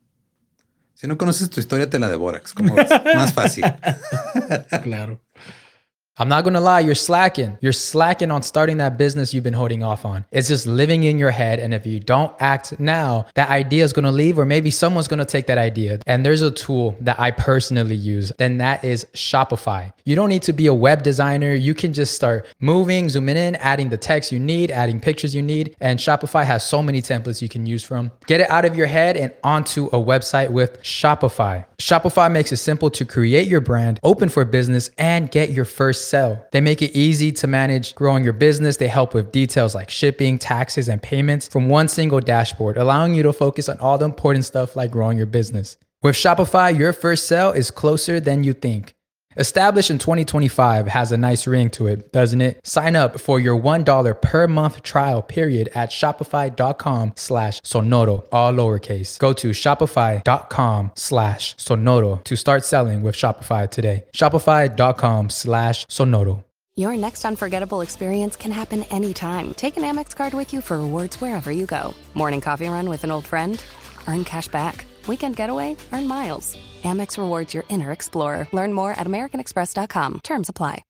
Si no conoces tu historia, te la devoras. Como es más fácil. Claro. I'm not gonna lie, you're slacking. You're slacking on starting that business you've been holding off on. It's just living in your head. And if you don't act now, that idea is gonna leave, or maybe someone's gonna take that idea. And there's a tool that I personally use, and that is Shopify. You don't need to be a web designer. You can just start moving, zooming in, adding the text you need, adding pictures you need. And Shopify has so many templates you can use from. Get it out of your head and onto a website with Shopify. Shopify makes it simple to create your brand, open for business, and get your first sell. They make it easy to manage growing your business. They help with details like shipping, taxes, and payments from one single dashboard, allowing you to focus on all the important stuff like growing your business. With Shopify, your first sale is closer than you think. Established in twenty twenty-five has a nice ring to it, doesn't it? Sign up for your one dollar per month trial period at shopify.com slash sonoro, all lowercase. Go to shopify.com slash sonoro to start selling with Shopify today. Shopify.com slash sonoro. Your next unforgettable experience can happen anytime. Take an Amex card with you for rewards wherever you go. Morning coffee run with an old friend? Earn cash back. Weekend getaway? Earn miles. Amex rewards your inner explorer. Learn more at american express dot com. Terms apply.